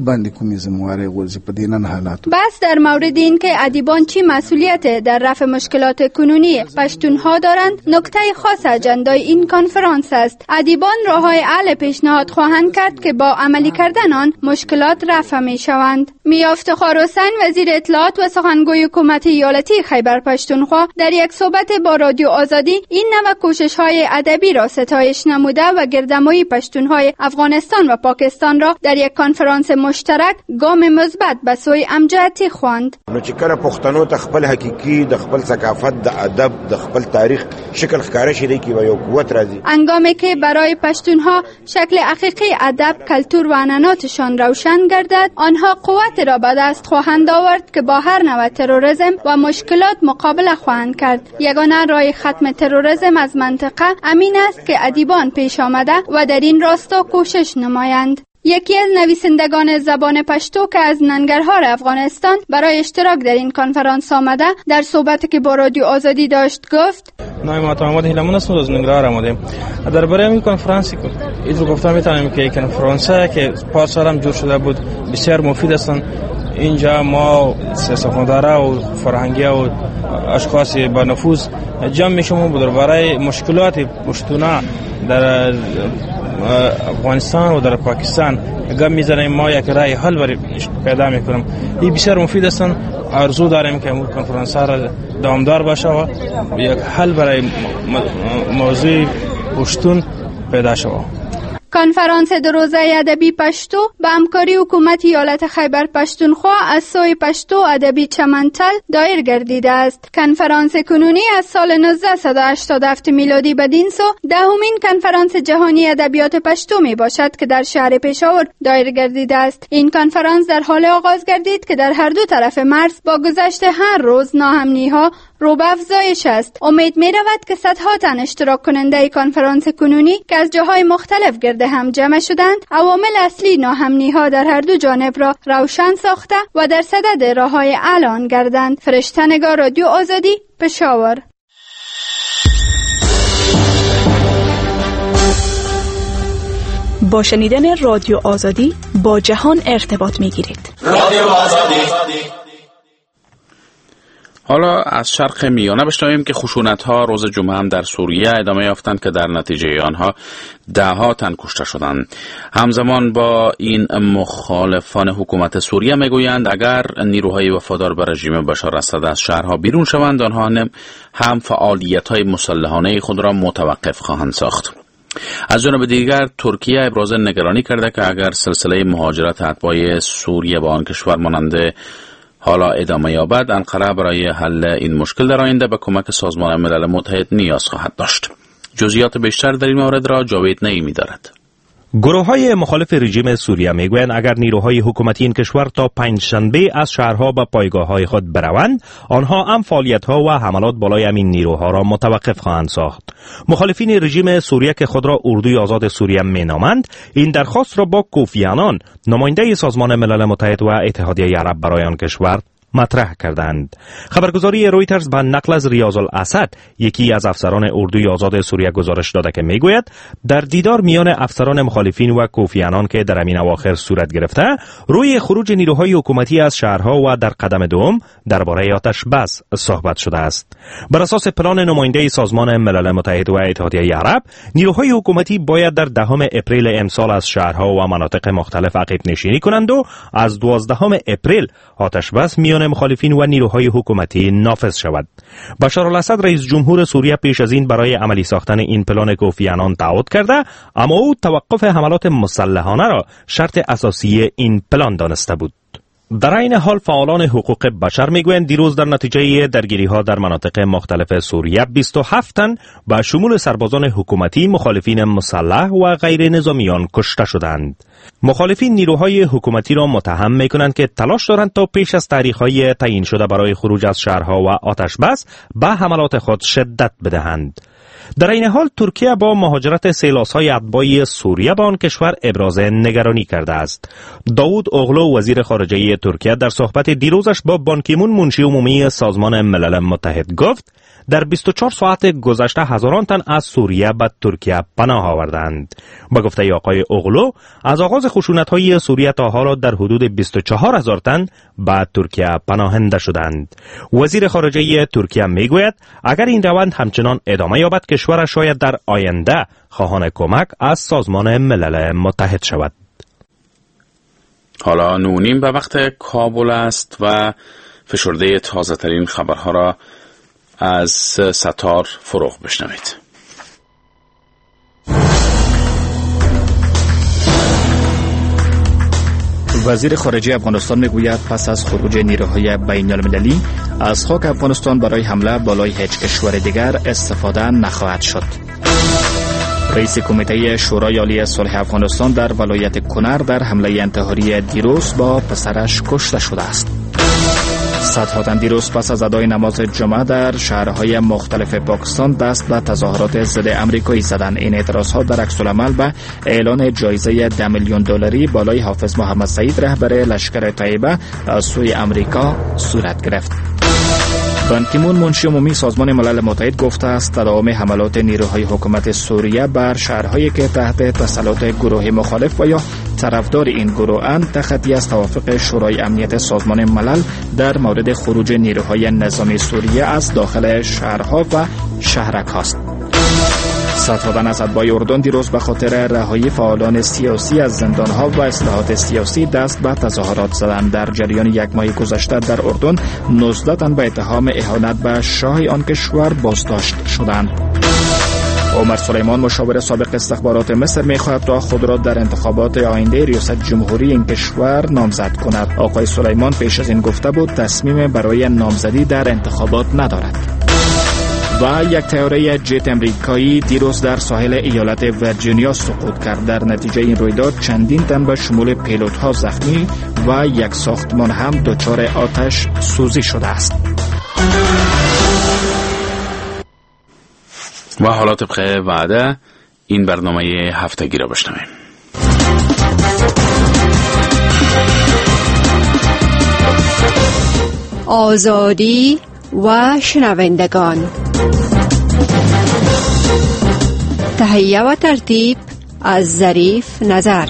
بحث در مورد این که ادیبان چی مسئولیت در رفع مشکلات کنونی پشتونها دارند نکته خاص اجندای این کنفرانس است. ادیبان راههای حل پیشنهاد خواهند کرد که با عملی کردن آن مشکلات رفع می شوند. میا افتخار حسین وزیر اطلاعات و سخنگوی حکومت ایالتی خیبر پشتونخوا در یک صحبت با رادیو آزادی این نوع کوشش‌های ادبی را ستایش نموده و گردمایی پشتونهای افغانستان و پاکستان را در یک کنفرانس مشترک گام مثبت به سوی امجدی خواند. نو چې کله پښتنو ته خپل حقيقي د خپل ثقافت د ادب د خپل تاریخ شکل ښکارا شي کی و یو قوت راځي. انگامی که برای پشتونها شکل حقیقی ادب، کلتور و عنعناتشان روشن گردد، آنها قوت را به دست خواهند آورد که با هر نوع تروریسم و مشکلات مقابله خواهند کرد. یگانه راه ختم تروریسم از منطقه امین است که ادیبان پیش آمده و در این راستا کوشش نمایند. یکی از نویسندگان زبان پشتو که از ننگرهار افغانستان برای اشتراک در این کنفرانس آمده در صحبتی که با رادیو آزادی داشت گفت نام محمد هیلمون است، از ننگرهار آمدیم. درباره این کنفرانسی رو گفتم میتونم که کنفرانسی که پارسال هم جور شده بود بسیار مفید هستند. اینجا ما سیاستمدارا و فرهنگی و اشخاص با نفوذ جمع میشیم و درباره مشکلات پشتونا در افغانستان و در پاکستان گام میزنیم، ما یک راه حل پیدا میکنیم. این بسیار مفید است. آرزو داریم که این کنفرانس ها دوامدار باشه و یک حل برای موضوع پشتون پیدا شود. کنفرانس دو روزه ادبی پشتو با همکاری حکومت ایالت خیبر پشتونخوا از سوی پشتو ادبی چمنتل دایر گردیده است. کنفرانس کنونی از سال 1987 میلادی بدین سو دهمین کنفرانس جهانی ادبیات پشتو می باشد که در شهر پشاور دایر گردیده است. این کنفرانس در حال آغاز گردید که در هر دو طرف مرز با گذشت هر روز ناامنی ها رو به افزایش است. امید می رود که صدها تن اشتراک کننده کنفرانس کنونی که از جاهای مختلف گرد هم جمع شدند عوامل اصلی ناامنی ها در هر دو جانب را روشن ساخته و در صدد راههای حل آن گردند. فرشته نگار، رادیو آزادی، پشاور. با شنیدن رادیو آزادی با جهان ارتباط می گیرید. رادیو آزادی. حالا از شرق میانه بشنویم که خشونت‌ها روز جمعه هم در سوریه ادامه یافتند که در نتیجه آنها ده‌ها تن کشته شدند. همزمان با این مخالفان حکومت سوریه میگویند اگر نیروهای وفادار به رژیم بشار اسد از شهرها بیرون شوند آنها هم فعالیت‌های مسلحانه خود را متوقف خواهند ساخت. از جانب دیگر ترکیه ابراز نگرانی کرده که اگر سلسله مهاجرت اتباع سوریه به آن کشور ماننده حالا ادامه یابد، انقره برای حل این مشکل در آینده به کمک سازمان ملل متحد نیاز خواهد داشت. جزئیات بیشتر در این مورد را جاوید نعیمی دارد. گروه‌های مخالف رژیم سوریه میگویند اگر نیروهای حکومتی این کشور تا پنجشنبه از شهرها و پایگاه‌های خود بروند، آنها هم فعالیت‌ها و حملات بالای همین نیروها را متوقف خواهند ساخت. مخالفین رژیم سوریه که خود را اردوی آزاد سوریه مینامند، این درخواست را با کوفی عنان، نماینده سازمان ملل متحد و اتحادیه عرب برای آن کشور مطرح کردند. خبرگزاری رویترز به نقل از ریاض الاسد، یکی از افسران اردوی آزاد سوریه، گزارش داده که میگوید در دیدار میان افسران مخالفین و کوفی عنان که در همین اواخر صورت گرفته، روی خروج نیروهای حکومتی از شهرها و در قدم دوم درباره آتش بس صحبت شده است. بر اساس پلان نماینده سازمان ملل متحد و اتحادیه عرب، نیروهای حکومتی باید در 10 اپریل امسال از شهرها و مناطق مختلف عقب نشینی کنند و از 12 اپریل آتش بس میان مخالفین و نیروهای حکومتی نافذ شود. بشار الاسد رئیس جمهور سوریه پیش از این برای عملی ساختن این پلان کوفی عنان تعهد کرده، اما او توقف حملات مسلحانه را شرط اساسی این پلان دانسته بود. در این حال فعالان حقوق بشر میگویند دیروز در نتیجه درگیری‌ها در مناطق مختلف سوریه 27 تن به شمول سربازان حکومتی، مخالفین مسلح و غیر نظامیان کشته شدند. مخالفین نیروهای حکومتی را متهم میکنند که تلاش دارند تا پیش از تاریخ‌های تعیین شده برای خروج از شهرها و آتش بس به حملات خود شدت بدهند. در این حال ترکیه با مهاجرت سیلاس‌های اتباع سوریه به آن کشور ابراز نگرانی کرده است. داود اوغلو وزیر خارجه ترکیه در صحبت دیروزش با بان کی مون منشی عمومی سازمان ملل متحد گفت در 24 ساعت گذشته هزاران تن از سوریه به ترکیه پناه آوردند. با گفته آقای اوغلو از آغاز خشونت‌های سوریه تا حالا در حدود 24,000 تن به ترکیه پناهنده شدند. وزیر خارجه ترکیه میگوید اگر این روند همچنان ادامه یابد کشور شاید در آینده خواهان کمک از سازمان ملل متحد شود. حالا 9:30 به وقت کابل است و فشرده تازه ترین خبرها را از ستار فروغ بشنوید. وزیر خارجه افغانستان میگوید پس از خروج نیروهای بین المللی از خاک افغانستان برای حمله بالای هیچ کشور دیگر استفاده نخواهد شد. رئیس کمیته شورای عالی صلح افغانستان در ولایت کنر در حمله انتحاری دیروز با پسرش کشته شده است. صدها تن دیروز پس از ادای نماز جمعه در شهرهای مختلف پاکستان دست به تظاهرات ضد امریکایی زدند. این اعتراضها در عکس العمل به اعلان جایزه $10 میلیون بالای حافظ محمد سعید رهبر لشکر طیبه از سوی امریکا صورت گرفت. بان کی مون منشی عمومی سازمان ملل متحد گفته است تداوم حملات نیروهای حکومت سوریه بر شهرهایی که تحت تسلط گروه مخالف و یا طرفدار این گروه اند تخطی از توافق شورای امنیت سازمان ملل در مورد خروج نیروهای نظامی سوریه از داخل شهرها و شهرک هاست. صدها تن از اتباع اردن دیروز به خاطر رهایی فعالان سیاسی از زندانها و اصلاحات سیاسی دست به تظاهرات زدند. در جریان یک ماه گذشته در اردن 19 تن به اتهام اهانت به شاه آن کشور بازداشت شدند. عمر سلیمان مشاور سابق استخبارات مصر می‌خواهد تا خود را در انتخابات آینده ریاست جمهوری این کشور نامزد کند. آقای سلیمان پیش از این گفته بود تصمیم برای نامزدی در انتخابات ندارد. و یک طیاره جت امریکایی دیروز در ساحل ایالت ویرجینیا سقوط کرد. در نتیجه این رویداد چندین تن به شمول پیلوت‌ها زخمی و یک ساختمان هم دچار آتش سوزی شده است. و حالا طبق وعده این برنامه هفتگی را بشنویم. آزادی و شنوندگان، تهیه و ترتیب از ظریف نظر.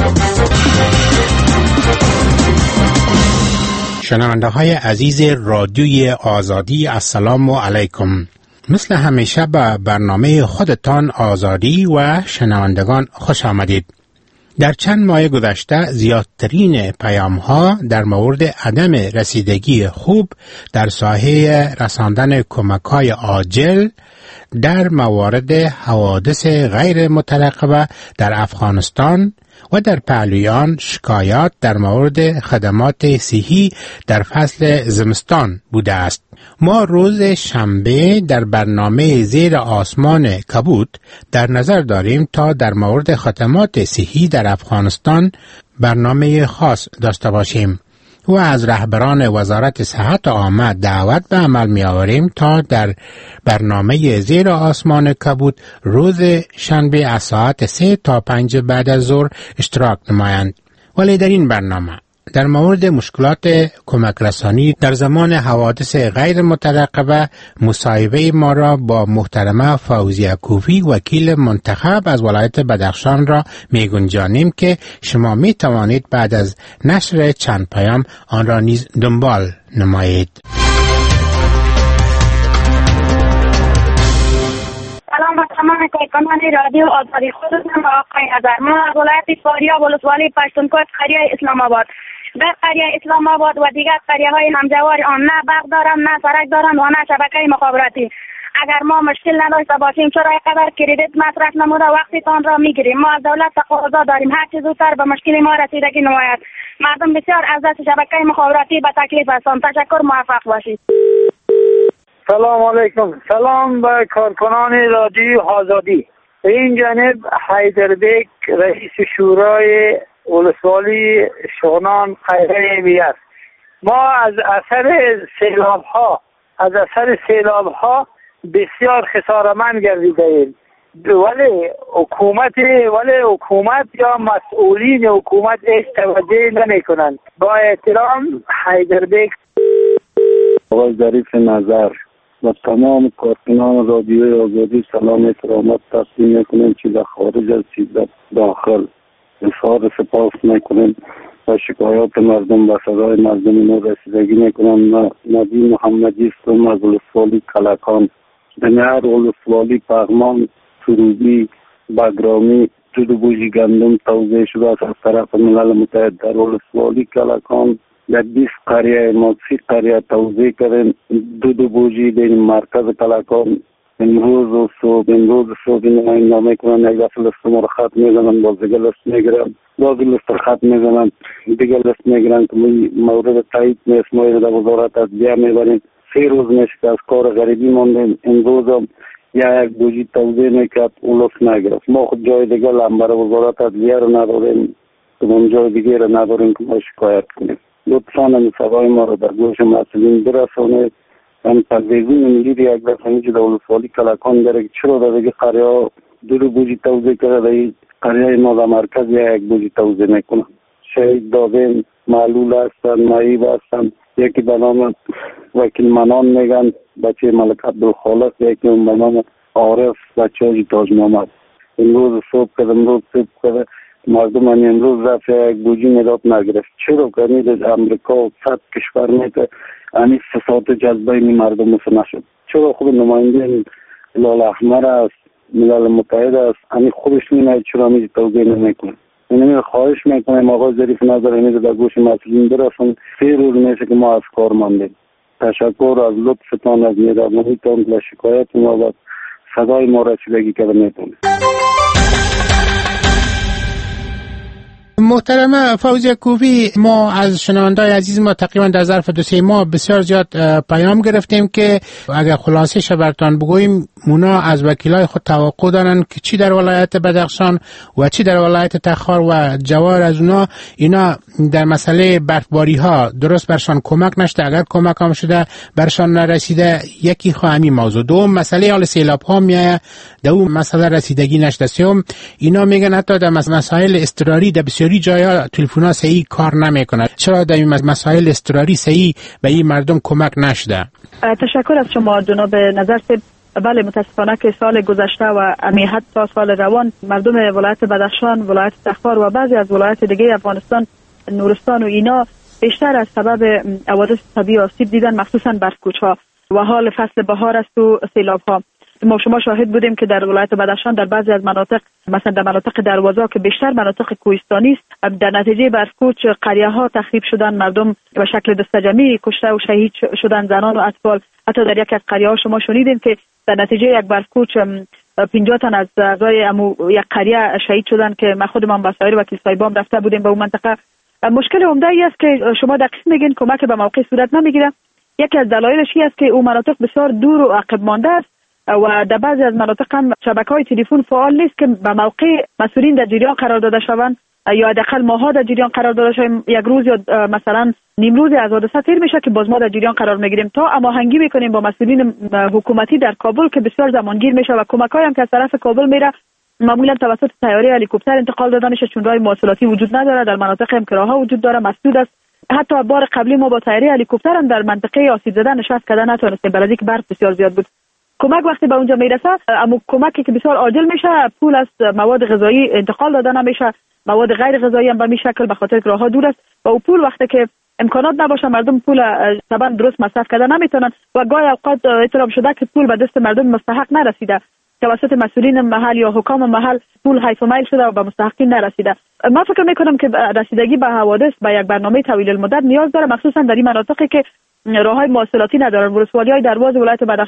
شنونده های عزیز رادیوی آزادی، السلام علیکم. مثل همیشه به برنامه خودتان آزادی و شنوندگان خوش آمدید. در چند ماه گذشته زیادترین پیام‌ها در مورد عدم رسیدگی خوب در ساحه رساندن کمک‌های عاجل در موارد حوادث غیر مترقبه در افغانستان و در پهلویان شکایات در مورد خدمات صحی در فصل زمستان بوده است. ما روز شنبه در برنامه زیر آسمان کبود در نظر داریم تا در مورد خدمات صحی در افغانستان برنامه خاص داشته باشیم و از رهبران وزارت صحت عامه دعوت به عمل می آوریم تا در برنامه زیر آسمان کبود روز شنبه از ساعت 3 تا 5 بعد از ظهر اشتراک نمایند. ولی در این برنامه در مورد مشکلات کمک رسانی در زمان حوادث غیر مترقبه مصاحبه ما را با محترمه فوزیه کوفی وکیل منتخب از ولایت بدخشان را می گنجانیم که شما می توانید بعد از نشر چند پیام آن را نیز دنبال نمایید. سلام به تمام کارکنان رادیو آزادی، خودتون و آقای نظر. ما از ولایت فاریاب ولسوالی پشتونخوا قریه اسلام آباد. در قریه اسلام آباد و دیگر قریه های همجوار آن نه برق دارند، نه سرک دارند و نه شبکه مخابراتی. اگر ما مشکل نداشته باشیم چرا اینقدر کردیت مصرف نموده وقتتان را میگیریم؟ ما از دولت تقاضا داریم هر چه زودتر به مشکل ما رسیدگی نماید. مردم بسیار از دست شبکه مخابراتی به تکلیف هستند. تشکر، موفق باشید. سلام علیکم. سلام به کارکنان رادیو آزادی. این جانب حیدربیک رئیس شورای ولسوالی شغنان خیره می است. ما از اثر سیلاب ها بسیار خسارمند گردیده ایم، ولی حکومت یا مسئولین حکومت هیچ توجه نمی کنند. با احترام، حیدربیک. آقای ظریف نظر و تمام کارکنان رادیوی آزادی سلام احترامات تقدیم میکنیم که در خارج از داخل اظهار سپاس میکنیم و شکایات مردم به صدای مردم ما رسیدگی میکنم. نبی محمدی استم از ولسوالی کلکان، دنیار ولسوالی پغمان، سروبی، بگرامی، دو بوجی گندم توزیع شده است از طرف ملل متحد در ولسوالی کلکان. در 20 قریه ما 30 قریه توزیع کردیم. دو بوجی بین مرکز کلکان. امروز صبح این نامه کنن یک دفعه لست ما رو خط میزنن، باز دیگه لست میگیرن، باز لست خط میزنن، دیگه لست میگیرن که مورد تایید نیست. ما در وزارت عدلیه میبریم. 3 روز میشه که از کار غریبی ماندیم. امروز هم یک بوجی توزیع میکرد اون لست نگرفت. ما خود جای دیگه لنبر وزارت عدلیه رو نداریم، اون جای دیگه رو نداریم که ما شکایت کنیم. لطفاً این سوای ما رو در گوش مسئولین برسونید. من تلویزیون میگید یک دفعه میگه در ولسوالی کلکان داره که چرا در دیگه قریه ها 2 بوجی توزیع کرده، در قریه ما در مرکز یک بوجی توزیع میکنن. شهید دادین معلول هستن، معیب هستن. یکی به نام وکیل منان میگن بچه ملک عبدالخالق، یکی به نام عارف بچه حاجی تاج محمد. امروز صبح کرده مردم امروز رفت یک بوجی مداد نگرفت. چرا کنید از امریکا و 100 کشور میده این فساد جذبه این مردم مثل نشد؟ چرا خود نماینده هلال احمر است، ملل متحد است، این خودش نمیده چرا میده توضیح نمیکنه؟ این خواهش میکنم آقای ظریف نظر اینه در گوش مسئولین برسون. 3 روز میشه که ما از کار ماندیم. تشکر از لطفتان، از مهربانیتان و شکایت ما و صدای ما رسیدگی کرده میتونه. محترم فوزیه کوفی، ما از شنوندای عزیز ما تقریبا در ظرف 2-3 ماه بسیار زیاد پیام گرفتیم که اگر خلاصش برتان بگوییم اونا از وکیلای خود توقع دارن که چی در ولایت بدخشان و چی در ولایت تخار و جوار از اونا اینا در مسئله برفباری ها درست برشان کمک نشده، اگر کمک هم شده برشان نرسیده. یکی خواهمی موضوع. دوم مسئله حال سیلاب ها میایه، در اون مسئله رسیدگی نشده. سوم اینا میگن حتی در مسائل اضطراری در بسیاری جایا تلفن‌ها صحیح کار نمیکنه. چرا در این مسائل اضطراری صحیح به این مردم کمک نشده؟ تشکر از شما جناب نظر. بله، متاسفانه که سال گذشته و حتی سال روان مردم ولایت بدخشان، ولایت تخار و بعضی از ولایت دیگه افغانستان، نورستان و اینا بیشتر از سبب حوادث طبیعی آسیب دیدن، مخصوصا برف‌کوچ‌ها و حال فصل بهار است و سیلاب‌ها. ما شما شاهد بودیم که در ولایت بدخشان در بعضی از مناطق، مثلا در مناطق دروازه که بیشتر مناطق کوهستانی است، در نتیجه برف‌کوچ قریه‌ها تخریب شدن، مردم به شکل دستجمعی کشته و شهید شدن، زنان و اطفال. حتی در یکی از قریه‌ها شما شنیدیم که در نتیجه یک برف‌کوچ 50 تن از اعضای یک قریه شهید شدن که ما خودمان با سایر وکیل صاحبام رفته بودیم به اون منطقه. مشکل عمده ای است که شما دقیق میگین کمک به موقع صورت نمیگیره. یکی از دلایلش این است که اون مناطق بسیار دور و عقب مانده است و در بعضی از مناطق هم شبکه‌های تلفن فعال نیست که به موقع مسئولین در جریان قرار داده شوند یا حداقل ماها در جریان قرار داده شویم. یک روز یا مثلا نیم روز از حادثه تیر میشه که باز ما در جریان قرار میگیریم تا هماهنگی میکنیم با مسئولین حکومتی در کابل که بسیار زمانگیر میشه و کمک‌های هم که از طرف کابل میره معمولا توسط طیاره هلیکوپتر انتقال داده میشه، چون راه مواصلاتی وجود نداره. در مناطق هم که راه‌ها وجود داره مسدود است. حتی بار قبلی ما با طیاره هلیکوپتر هم در منطقه آسیب زده نشست کردن نتونستیم، برای اینکه برف بسیار زیاد بود. کمک وقتی به اونجا میرسه، اما کمکی که بسیار عاجل میشه، پول از مواد غذایی انتقال داده نمیشه، مواد غیر غذایی هم به این شکل به خاطر که راه‌ها دور است و اون پول وقتی که امکانات نباشه مردم پول طبعا درست مصرف کردن نمیتونن و گاهی اوقات اعتراف شده که پول به دست مردم مستحق نرسیده، توسط مسئولین محل یا حکام محل پول حیف و میل شده و به مستحقین نرسیده. من فکر میکنم که رسیدگی به حوادث به یک برنامه طویل المدت نیاز داره، مخصوصا در این مناطقی که راههای مواصلاتی ندارن. ولسوالی‌های درواز ولایت بدخشان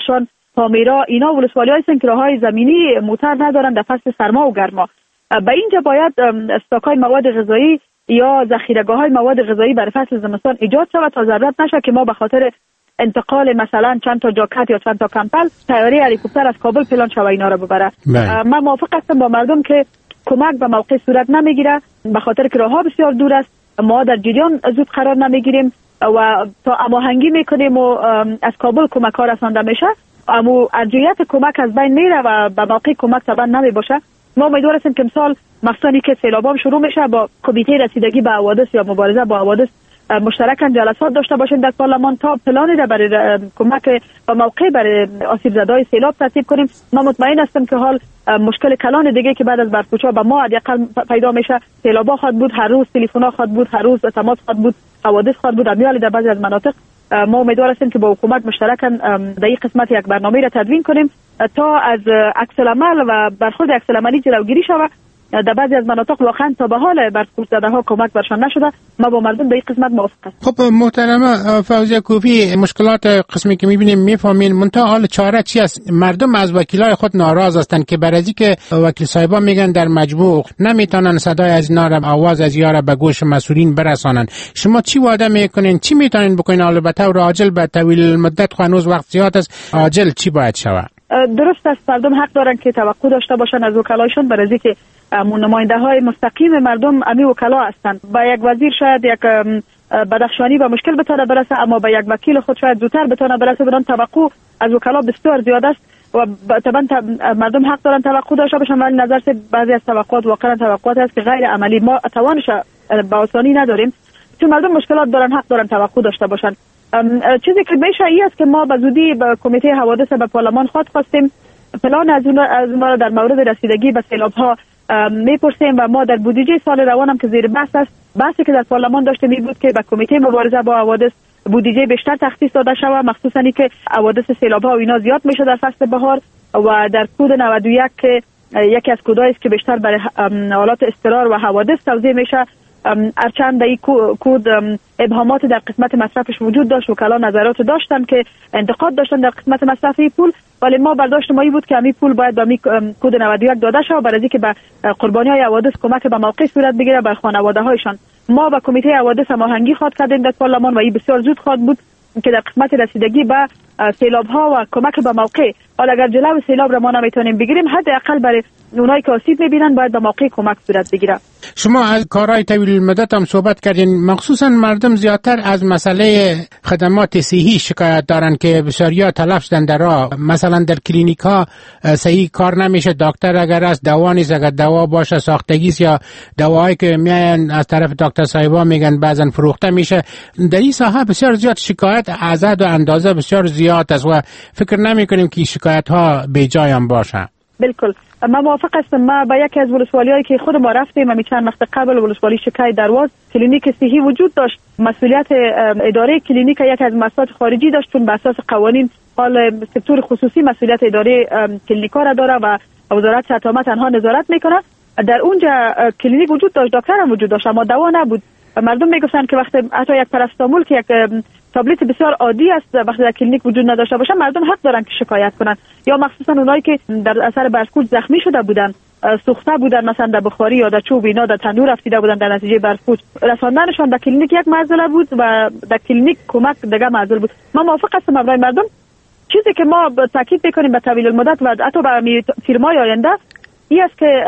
پامیرا، اینا ولسوالی‌های هستند که راههای زمینی موتر ندارن در فصل سرما و گرما. به اینجا باید استاک‌های مواد غذایی یا ذخیره‌گاه‌های مواد غذایی برای فصل زمستان ایجاد شود تا ضرورت نشه که ما به خاطر انتقال مثلا چند تا جاکت یا چند تا کمپل طیاره هلیکوپتر از کابل پلان شوه اینا رو ببره. من موافق هستم با مردم که کمک به موقع صورت نمیگیره به خاطر که راهها بسیار دور است، ما در جریان زود قرار نمیگیریم و تا هماهنگی میکنیم و از کابل کمک ها رسانده میشه، اما ارجحیت کمک از بین میره و به موقع کمک طبعا نمی باشه. ما امیدوار هستیم که امسال مخصوصا که سیلابام شروع میشه با کمیته رسیدگی به حوادث یا مبارزه با حوادث مشترکاً جلسات داشته باشیم در پارلمان تا پلانی را برای کمک به موقع برای آسیب زده‌های سیلاب ترتیب کنیم. من مطمئن هستم که حال مشکل کلان دیگه که بعد از برف‌پوچا به ما حداقل پیدا میشه، سیلابا خواهد بود، هر روز تلفن‌ها خواهد بود، هر روز تماس خواهد بود، حوادث خواهد بود امیال در بعضی از مناطق. ما امیدوار هستیم که با حکومت مشترکاً در این قسمت یک برنامه را تدوین کنیم تا از عکس العمل و برخورد عکس العملی جلوگیری شود. در بعضی از مناطق واقعا تا به حال برف‌پوش زده‌ها کمک برشان نشده. ما با مردم به این قسمت موافق هستیم. خب محترمه فوزیه کوفی، مشکلات قسمی که می‌بینیم می‌فهمین، منتها حال چاره چی است؟ مردم از وکیلای خود ناراض هستند که برای اینکه وکیل صاحبا میگن در مجموع نمیتونن صدای از اینا را، آواز از اینا را به گوش مسئولین برسانن. شما چی وعده میکنین؟ چی میتونین بکنین؟ البته عاجل به طویل المدت هنوز وقت زیاد است، عاجل چی باید شود؟ درست است، مردم حق دارن که توقع داشته باشن از وکلایشون برای اینکه نماینده های مستقیم مردم امی وکلا هستند. با یک وزیر شاید یک بدخشانی به مشکل بتونه برسه، اما با یک وکیل خود شاید زودتر بتونه برسه. بدون توقع از وکلا بسیار زیاد است و طبعا مردم حق دارن توقع داشته باشن، ولی نظر سے بعضی از توقعات واقعا توقعات است که غیر عملی، ما توانش به آسانی نداریم، چون مردم مشکلات دارن، حق دارن توقع داشته باشن. چیزی که میشه این است که ما به زودی به کمیته حوادث به پارلمان خواستیم پلان از اونها در مورد رسیدگی به سیلاب‌ها میپرسیم و ما در بودجه سال روان هم که زیر بحث است، بحثی که در پارلمان داشتیم این بود که به کمیته مبارزه با حوادث بودجه بیشتر تخصیص داده شود، مخصوصا که حوادث سیلاب‌ها و اینا زیاد میشه در فصل بهار و در کود 91 که یکی از کودایی است که بیشتر برای حالات اضطرار و حوادث توزیع میشه، هرچند این کود ابهامات در قسمت مصرفش وجود داشت، وکلا نظرات داشتن که انتقاد داشتن در قسمت مصرف این پول، ولی ما برداشت ما این بود که همین پول باید به کود 91 داده شود برای اینکه به قربانی‌های حوادث کمک به موقع صورت بگیره بر خانواده‌هایشان. ما با کمیته حوادث هماهنگی خواهد کردیم در پارلمان و این بسیار زود خواهد بود که در قسمت رسیدگی به سیلاب‌ها و کمک به موقع، حالا اگر جلو سیلاب را ما نمیتونیم بگیریم، حداقل برای اونایی که آسیب می‌بینن باید به موقع کمک صورت بگیره. شما از کارهای طویل المدت هم صحبت کردین، مخصوصا مردم زیادتر از مسئله خدمات صحی شکایت دارن که بسیاریا تلف شدن در راه، مثلا در کلینیک ها صحیح کار نمیشه، دکتر اگر از دوا نیست، اگر دوا باشه ساختگی یا دواهایی که میان از طرف دکتر صاحبا میگن بعضن فروخته میشه. در این ساحه بسیار زیاد شکایت عدد و اندازه بسیار زیاد است و فکر نمیکنیم که شکایت ها به جای هم باشه. بالکل من موافق هستم. ما با یکی از ولسوالی‌هایی که خود ما رفتیم همین چند وقت قبل، ولسوالی شکای درواز، کلینیک صحی وجود داشت، مسئولیت اداره کلینیک یک از مؤسسات خارجی داشت، چون به اساس قوانین حال سکتور خصوصی مسئولیت اداره کلینیکا را داره و وزارت صحت عامه تنها نظارت میکنه. در اونجا کلینیک وجود داشت، دکتر هم وجود داشت، اما دوا نبود. مردم میگفتن که وقتی حتی یک پاراستامول که یک تابلت بسیار عادی است وقتی در کلینیک وجود نداشته باشه، مردم حق دارن که شکایت کنن، یا مخصوصا اونایی که در اثر برف‌پوش زخمی شده بودن، سوخته بودن، مثلا در بخاری یا در چوب اینا در تنور افتیده بودن در نتیجه برف‌پوش، رساندنشان در کلینیک یک معضله بود و در کلینیک کمک دیگه معضل بود. ما موافق هستم برای مردم. چیزی که ما تاکید میکنیم به طویل المدت و حتی به فیلم‌های آینده این است که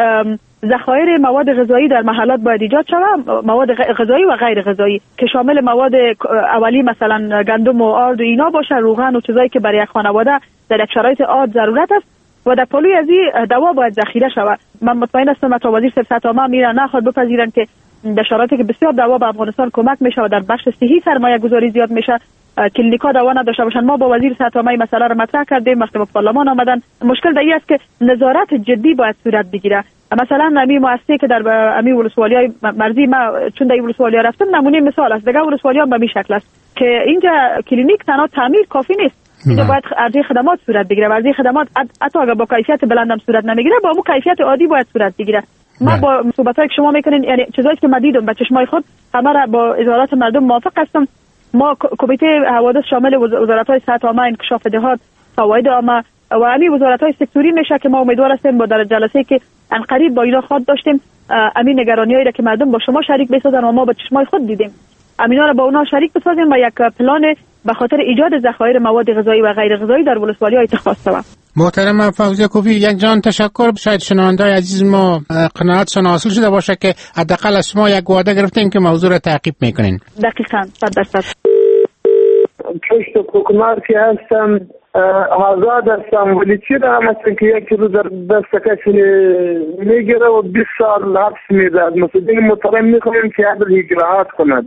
ذخایر مواد غذایی در محلات باید ایجاد شود، مواد غذایی و غیر غذایی که شامل مواد اولی مثلا گندم و آرد و اینا باشه، روغن و چیزایی که برای یک خانواده در یک شرایط عاد ضرورت است و در پلوی از این دوا باید ذخیره شود. من مطمئن هستم تا وزیر صحت عامه میرن نخواد بپذیرن که در شرایطی که بسیار دوا به افغانستان کمک میشه و در بخش صحی سرمایه گذاری زیاد میشه، کلینیکا دوا نداشته باشن. ما با وزیر صحت عامه مسئله رو مطرح کردیم، وقتی به پارلمان آمدن. مشکل در این است که نظارت جدی باید صورت بگیره. مثلا امی مؤسسه که در امی ولسوالیای مرزی، ما چون در ولسوالیا رفتم نمونه مثال است، دیگه ولسوالیا به این شکل است که اینجا کلینیک تنها تعمیر کافی نیست، اینجا باید ارزی خدمات صورت بگیره و ارزی خدمات حتی اگر با کیفیت بلندم صورت نمیگیره، با اون کیفیت عادی باید صورت بگیره. ما با صحبتایی که شما میکنین، یعنی چیزایی که من دیدم با چشمای خود، همه را با ادارات مردم موافق هستم. ما کمیته حوادث شامل وزارت‌های صحت عامه، انکشاف دهات، فواید عامه، و همین وزارت‌های سکتوری میشه که ما امیدوار هستیم با در جلسه که انقریب با اینا خود داشتیم همین نگرانی‌هایی را که مردم با شما شریک بسازن و ما با چشمای خود دیدیم امینا را با اونها شریک بسازیم و یک پلان به خاطر ایجاد ذخایر مواد غذایی و غیر غذایی در ولسوالی‌ها اتخاذ شود. محترم فوزیه کوفی، یک جان تشکر. شاید شنونده‌های عزیز ما قناعتشان حاصل شده باشه که حداقل از شما یک وعده گرفتیم که موضوع را تعقیب میکنین. دقیقاً 100%. پشت حکومت که هستم آزاد هستم ولی چرا مثلا که یک روز در دست کسی میگیره و 20 سال حبس میداد. مثلا محترم میخوایم که عدل اجراعات کند.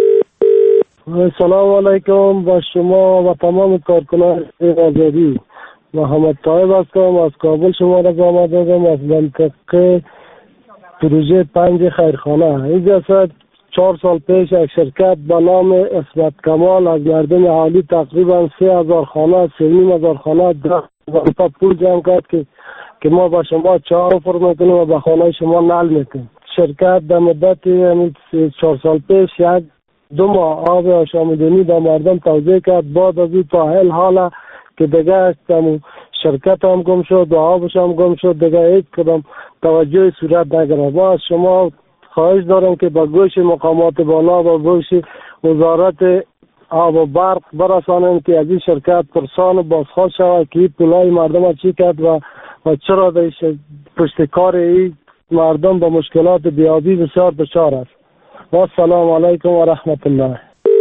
سلام علیکم با شما و تمام کارکنان آزادی. محمد طایب هستم از کابل شما را زحمت دادم از منطقه پروژه 5 خیرخانه. اینجا 4 سال پیش یک شرکت به نام اسمت کمال از مردم اهالی تقریبا 3000 خانه 3500 خانه 10,000 پول جمع کرد که ما با شما چهار فر میکنیم و به خانه شما نل میکنیم. شرکت در مدت 4 سال پیش یک 2 ماه آب آشامیدنی به مردم توزیع کرد. بعد از این تا حالا که دیگه شرکت هم گم شد و آبش هم گم شد، دیگه هیچ کدام توجه صورت نگرفت. ما از شما خواهش دارم که با گوش مقامات بالا و گوش وزارت آب و برق برسانیم که از این شرکت پرسان و بازخواست شود که این پولای مردم ها چی کرد و چرا در پشت کار این مردم با مشکلات بیابی بسیار دچار است. و السلام علیکم و رحمت الله.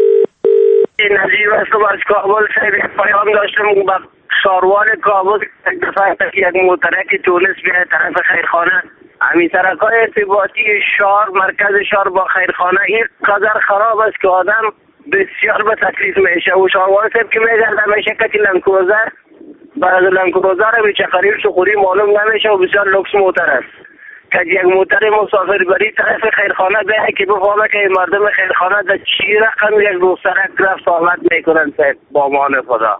نظیر هستم از کابل. پیام داشتم با شاروان کابل یک موترک تونس به طرف خیرخانه. همین ترکای ارتباطی شهر مرکز شهر با خیرخانه این قدر خراب است که آدم بسیار به تکلیف میشه و شاروان صاحب که میگردم میشه که لنکروزر بعد لنکروزر به چقدر سخوری معلوم نمیشه و بسیار لوکس موتر است که یک موتر مسافر بری طرف خیرخانه به که بفهمه که مردم خیرخانه در چی رقم یک روسرک رفت آمد میکنن صاحب با مان خدا.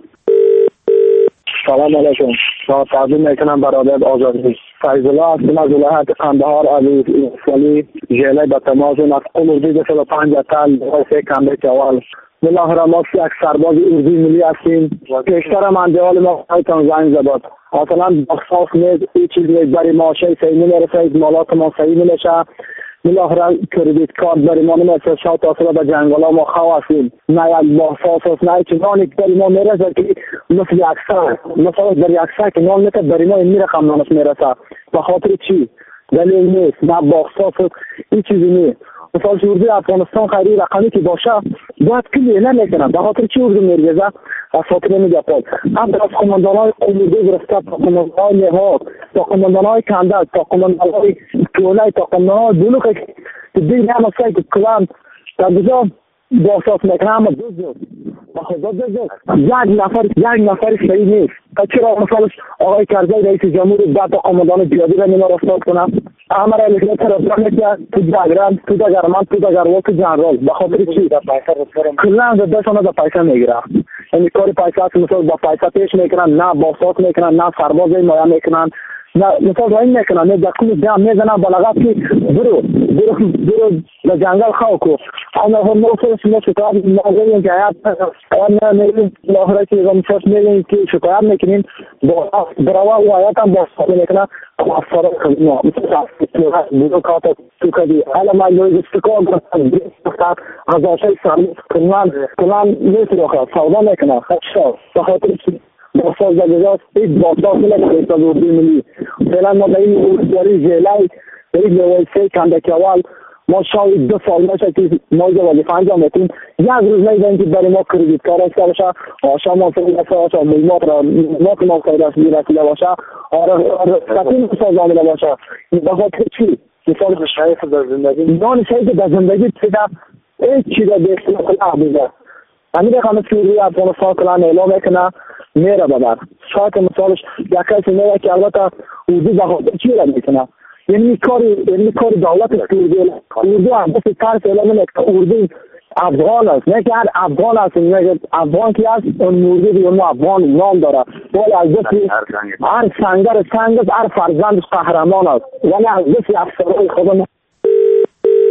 سلام علیکم. ما تقدیم میکنم برادر آزادی. فیض الله هستم از ولایت قندهار علی ژله به تماس نقل اردوی 45 تل سه کمبه اول. بالاخره ما یک سرباز اردوی ملی هستیم. پیشتر من دیال ما هایتان زنگ زداد. اصلا بخصاص نیز این چیز برای ما شای صحیح نمیرسه، مالات ما صحیح نمیشه. بالاخره کردیت کارت برای ما نمیرسه، شاید تاثیر به جنگل ها ما خواه هستیم. نه یک بخصاص هست، نه چیزانی که برای ما میرسه که مثل اکثر مثلا در اکثر که نام میتر برای ما این رقم نامش میرسه. به خاطر چی؟ دلیل نیست، نه بخصاص هست، این چیزی نیست. مثلا اردوی افغانستان خیلی رقمی که باشه باید کلی نمیکنه. به خاطر چی اردو میرگزه؟ از خاطر میگفتاد هم از قماندانهای قموده گرفته تا قماندانهای نهاد تا قماندانهای کندک تا قماندانهای تونه تا قماندانهای بلوک که دیگه هم از که کلان در بجا باساس میکنه همه دوزد بخدا دوزد یک نفر صحیح نیست. چرا مثلا آقای کرزی رئیس جمهور بعد تا قماندان بیادی را نیما رفتاد کنم همه را لکنه طرف میکنه تو دگران تو دگرمان تو دگروا تو جنرال. به خاطر چی؟ کلان زدهشان از پیسه میگیره. یعنی کاری پیسه هست مثلا با پیسه پیش میکنن، نه باساس میکنن، نه سربازی مایا میکنن، نه مثلا این میکنن، نه دکون جمع میزنن با لغت که برو به جنگل خواه کو. اما هم نوصل شما شکایت نگویم که حیات نمیدیم لاخره که غمشاش میگیم که شکایت میکنیم بروا و حیات هم باساس میکنن افساره خدمه مثلا بودو کاتا تو کدی حالا ما یوی استکار گفتن از آشای سرمیز کنن نیست رو خواه سودا میکنن خدشا بخاطر چی باساز در جزاست هیچ باساز نمیکنه تا اردوی ملی. فعلا ما به این اردواری ژله به این لویسه کندک اول ما شاید 2 سال میشه که ما اینجا وظیفه انجام میکنیم. یک روز نیدن که برای ما کردیت کار است باشه آشا ما فرید است آشا ملمات را ملمات ما فرید است بیرسیده باشه رقیم ساز آمده باشه. بخاطر چی؟ مثال به شایف در زندگی نان شایف در زندگی پیدا هیچ چیز در اختلاف العقیده همین رقم که روی افغانستان کلان اعلام میکنه میره ببر. شاید مثالش یک کسی میره که البته اردو بخاطر چی را میکنه یعنی کار دولت است که اردو هم بسی ترس اعلام میکنه اردو افغان است، نه که هر افغان است، نه افغان که است اون اردو دیگه اون افغان نام داره ولی از بسی هر سنگر سنگ است، هر فرزند قهرمان است ولی از بسی افسرهای خودم.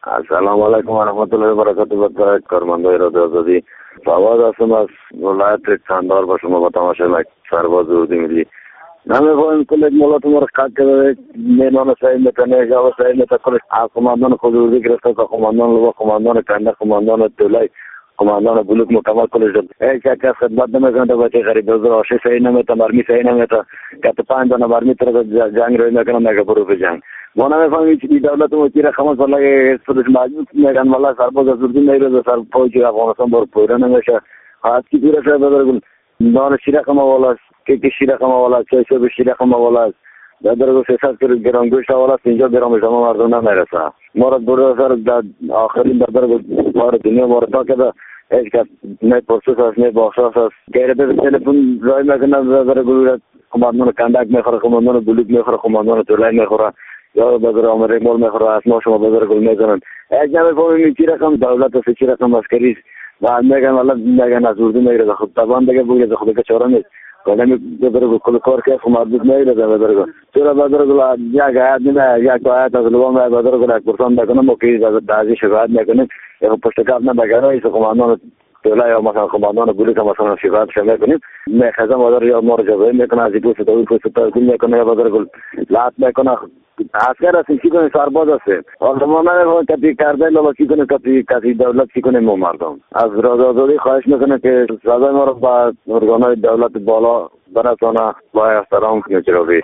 السلام علیکم و رحمت الله و برکاته. با کارمندای رادیو آزادی فواد هستم از ولایت کندهار. با شما با تماشای سرباز اردو ملی. نمی‌خوایم کل ملت ما رو قطع کرده، میدان سعی میکنه، جواب سعی میکنه. از قماندان خود اردو گرفته تا قماندان لوا، قماندان کنده، قماندان دولای، قماندان بلوک مکمل کلش داد. هیچ کس خدمت نمیکنه. بچه غریب دوزر آشی سعی نمیکنه، مرمی سعی نمیکنه. که تو 5 دانه مرمی طرف جنگ روی میکنه، مگه برو به جنگ. ما نمی‌فهمیم چی دولت ما چیره خمس والله خودش مجبور میگن والله سرباز از اردو میره سر فوج افغانستان بر پویره نمیشه. خاص کی دوره شده بدرگل دان شیره خما والا که شیره خما والا چه به شیره خما والا بدرگل سیاست که گران گوشت والا اینجا برام شما مردم نمیرسه. ما را برو سر آخرین بدرگل بار دنیا ما را تا که هیچ کس نه پرسش است نه بخشش است. غیر به تلفن رای میکنه بدرگل قماندان کندک میخوره، قماندان بلوک میخوره، قماندان دولای میخوره، یا بازار آمریکا مول میخوره. اسما شما بازار گل میزنن. یک نمی‌فهمیم چی رقم دولت است، چی رقم عسکری است. و میگن والا میگن از اردو میره. خود طبعا دیگه بوده خود که چاره نیست. کلمی بازار کل کار که مربوط میره بازار. چرا بازار گل یک آیت نه یک آیت از لوام بازار گل یک پرسان میکنه موقعی از دازی شکایت میکنه. یا پشت کار نه بگره ایست قماندان دولای یا مثلا قماندان بلوک مثلا شکایت شما کنیم. میخوام بازار یا مراجعه میکنه از این تو تو میکنه یا بازار گل لات میکنه. عسکر است کی کنه سرباز است. حالا ما نه کپی کرده لالا کی کنه کپی دولت کی کنه ما مردم. از رادیو آزادی خواهش میکنه که صدای ما رو با ارگانهای دولت بالا برسانه با احترام کنه جنابی.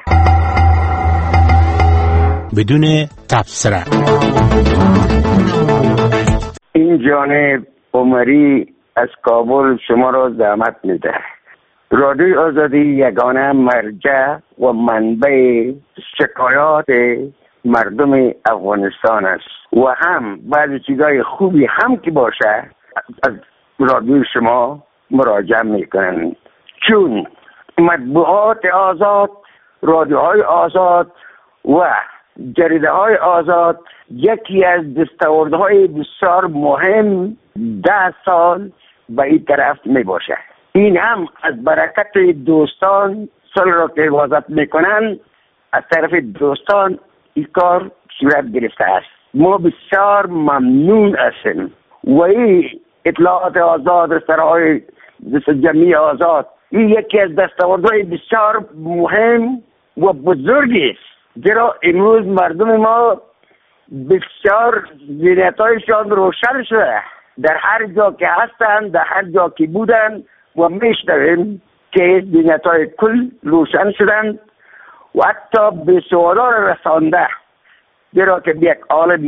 بدون تبصره. این جانب عمری از کابل شما را زحمت میده. رادیو آزادی یگانه مرجع و منبع شکایات مردم افغانستان است و هم بعضی چیزای خوبی هم که باشه از رادیو شما مراجعه میکنن. چون مطبوعات آزاد، رادیوهای آزاد و جریده های آزاد یکی از دستاوردهای بسیار مهم 10 سال به این طرف می باشه. این هم از برکت دوستان سال را که حفاظت میکنن، از طرف دوستان این کار صورت گرفته است. ما بسیار ممنون هستیم و این اطلاعات آزاد، رسانه‌های جمعی آزاد، این یکی از دستاوردهای بسیار مهم و بزرگی است. زیرا امروز مردم ما بسیار ذهنیت‌هایشان روشن شده. در هر جا که هستند، در هر جا که بودند و میشنویم که ذهنیت‌های کل روشن شدند و حتی به سوالا رسانده. زیرا که یک عالم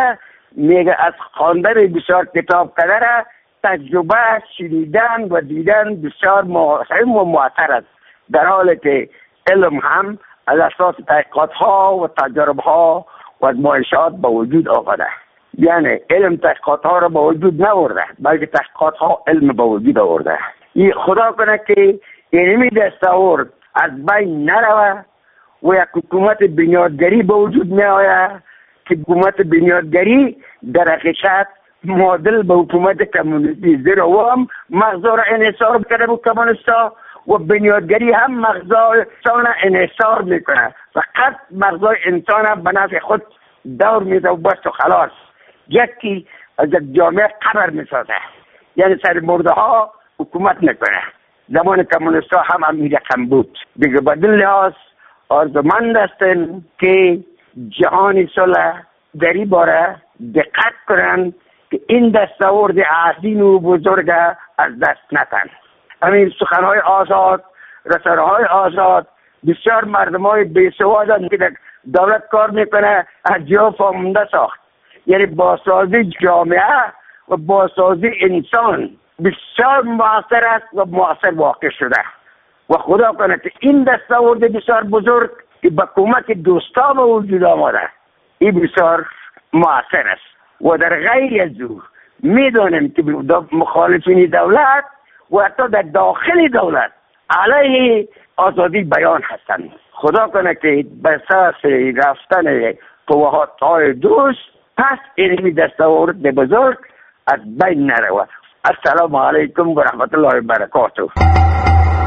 میگه از خواندن بسیار کتاب قدره تجربه شنیدن و دیدن بسیار مهم و مؤثر است، در حالی که علم هم از اساس تحقیقات ها و تجربه ها و آزمایشات به وجود آورده. یعنی علم تحقیقات ها را به وجود نورده، بلکه تحقیقات ها علم به وجود آورده. این خدا کنه که علمی دستاورد از بین نروه و یک حکومت بنیادگری به وجود می آید که حکومت بنیادگری در حقیقت معادل به حکومت کمونیستی، زیرا و هم مغزا را انحصار کرده به کمونیستا و بنیادگری هم مغزا انسان انحصار میکنه. فقط مغزای انسان به نفع خود دور میده و بس و خلاص. یکی از یک جامعه قبر میسازه، یعنی سر مرده ها حکومت نکنه. زمان کمونیستا هم امیر رقم بود. دیگه بدل لحاظ آرزومند هستن که جهان صلح در این باره دقت کنن که این دستاورد عظیم و بزرگ از دست نتن. همین سخنهای آزاد، رسانه‌های آزاد، بسیار مردمای بی‌سوادن که دولت کار میکنه از جا فهمونده ساخت. یعنی بازسازی جامعه و بازسازی انسان بسیار مؤثر است و مؤثر واقع شده و خدا کنه که این دستاورد بسیار بزرگ که به کمک دوستا به وجود آمده این بسیار مؤثر است و در غیر از او میدانیم که مخالفین دولت و حتی در داخل دولت علیه آزادی بیان هستند. خدا کنه که به اساس رفتن قوه‌های دوست پس این دستاورد بزرگ از بین نرود. السلام علیکم و رحمت الله و برکاته.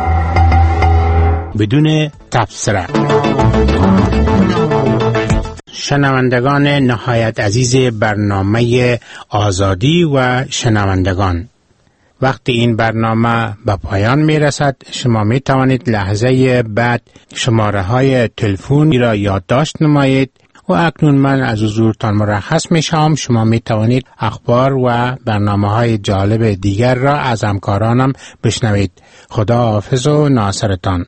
بدون تبصره. شنوندگان نهایت عزیز برنامه آزادی و شنوندگان، وقتی این برنامه به پایان می رسد شما می توانید لحظه بعد شماره های تلفنی را یادداشت نمایید و اکنون من از حضورتان مرخص می شوم. شما می توانید اخبار و برنامه های جالب دیگر را از همکارانم بشنوید. خدا حافظ و ناصرتان.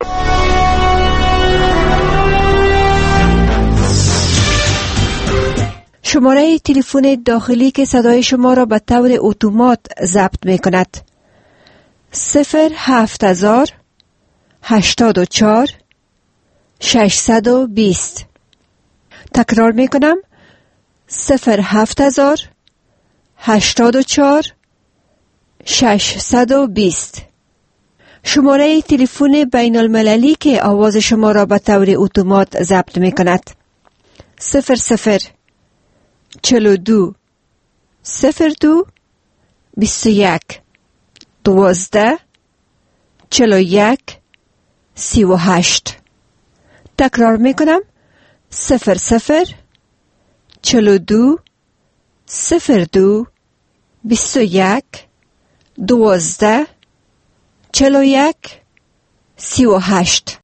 شماره تلفن داخلی که صدای شما را به طور اتومات ضبط می کند 07000 84 620. تکرار می کنم 07000 84 620. شماره تلفن بین المللی که آواز شما را به طور اتومات ضبط می کند 00 42 02 21 12 41 38. تکرار می کنم 00 42 02 21 12 41 38.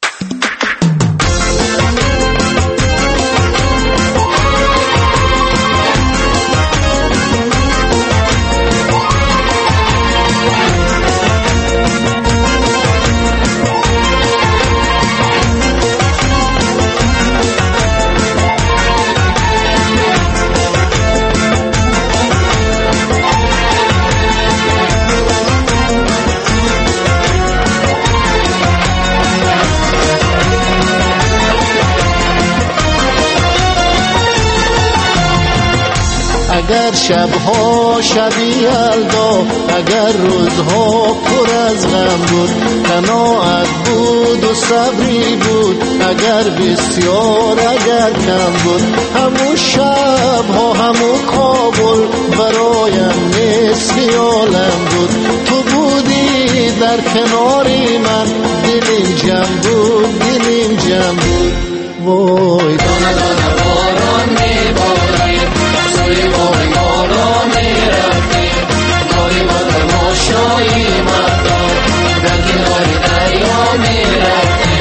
اگر شبها شبی یلدا، اگر روزها پر از غم بود، قناعت بود و صبری بود، اگر بسیار اگر کم بود، همون شبها همون کابل برایم مثل عالم بود. تو بودی در کناری من، دلیم جمع بود، دلیم جمع بود. وای دانه دانه باران میباری، سوی بای مارا میرفتی، داری با تماشایی مردم در کنار دریا میرفتی.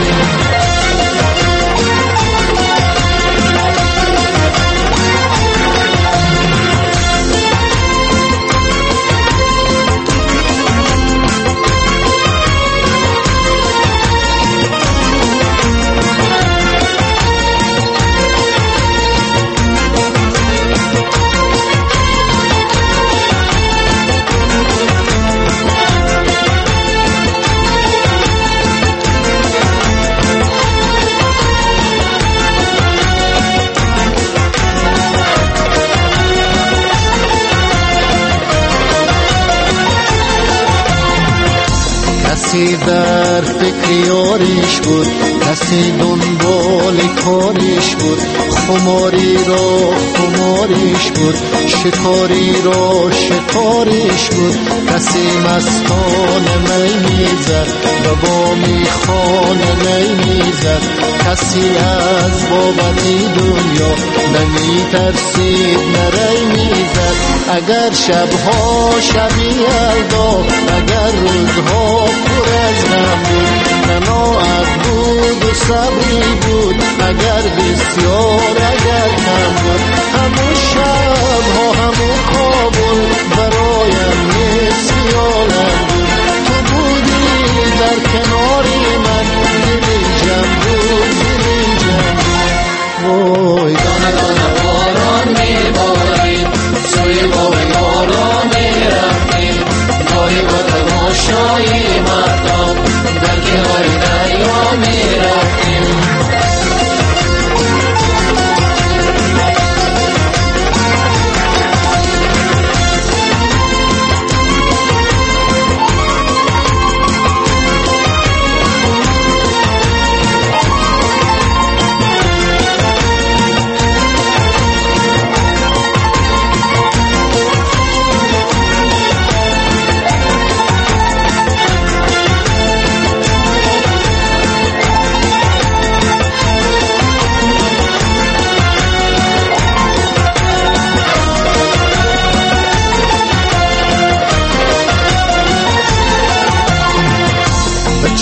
کسی در فکر یاریش بود، کسی دنبال کاریش بود، خماری را خماریش بود، شکاری را شکاریش بود. کسی مستانه می میزد و با میخانه می میزد، کسی از بابتی دنیا نمی ترسید نری میزد. اگر شبها شبی یلدا، اگر روزها پر از غم بود، قناعت بود و صبری بود، اگر بسیار اگر کم بود، همون شبها همون کابل برایم مثل عالم بود. تو بودی در کناری من، دلیم جمع بود، دلیم جمع بود. وای دانه دانه باران میباری، سوی بای مارا میرفتی، داری با تماشایی مردم در کنار دریا میرفتیم.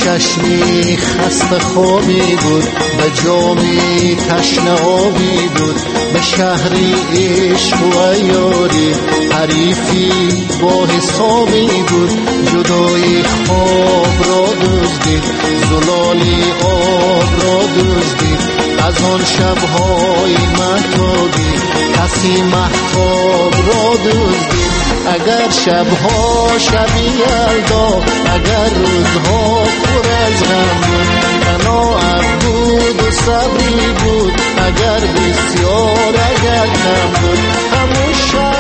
چشمی خسته خوابی بود، به جامی تشنه آبی بود، به شهری عشق و یاری حریفی با حسابی بود. جدای خواب را دزدید، زلالی آب را دزدید، از آن شبهای مهتابی کسی مهتاب را دزدید. اگر شبها شبی یلدا، اگر روزها پر از غم بود، قناعت بود و صبری بود، اگر بسیار اگر کم بود، همون شب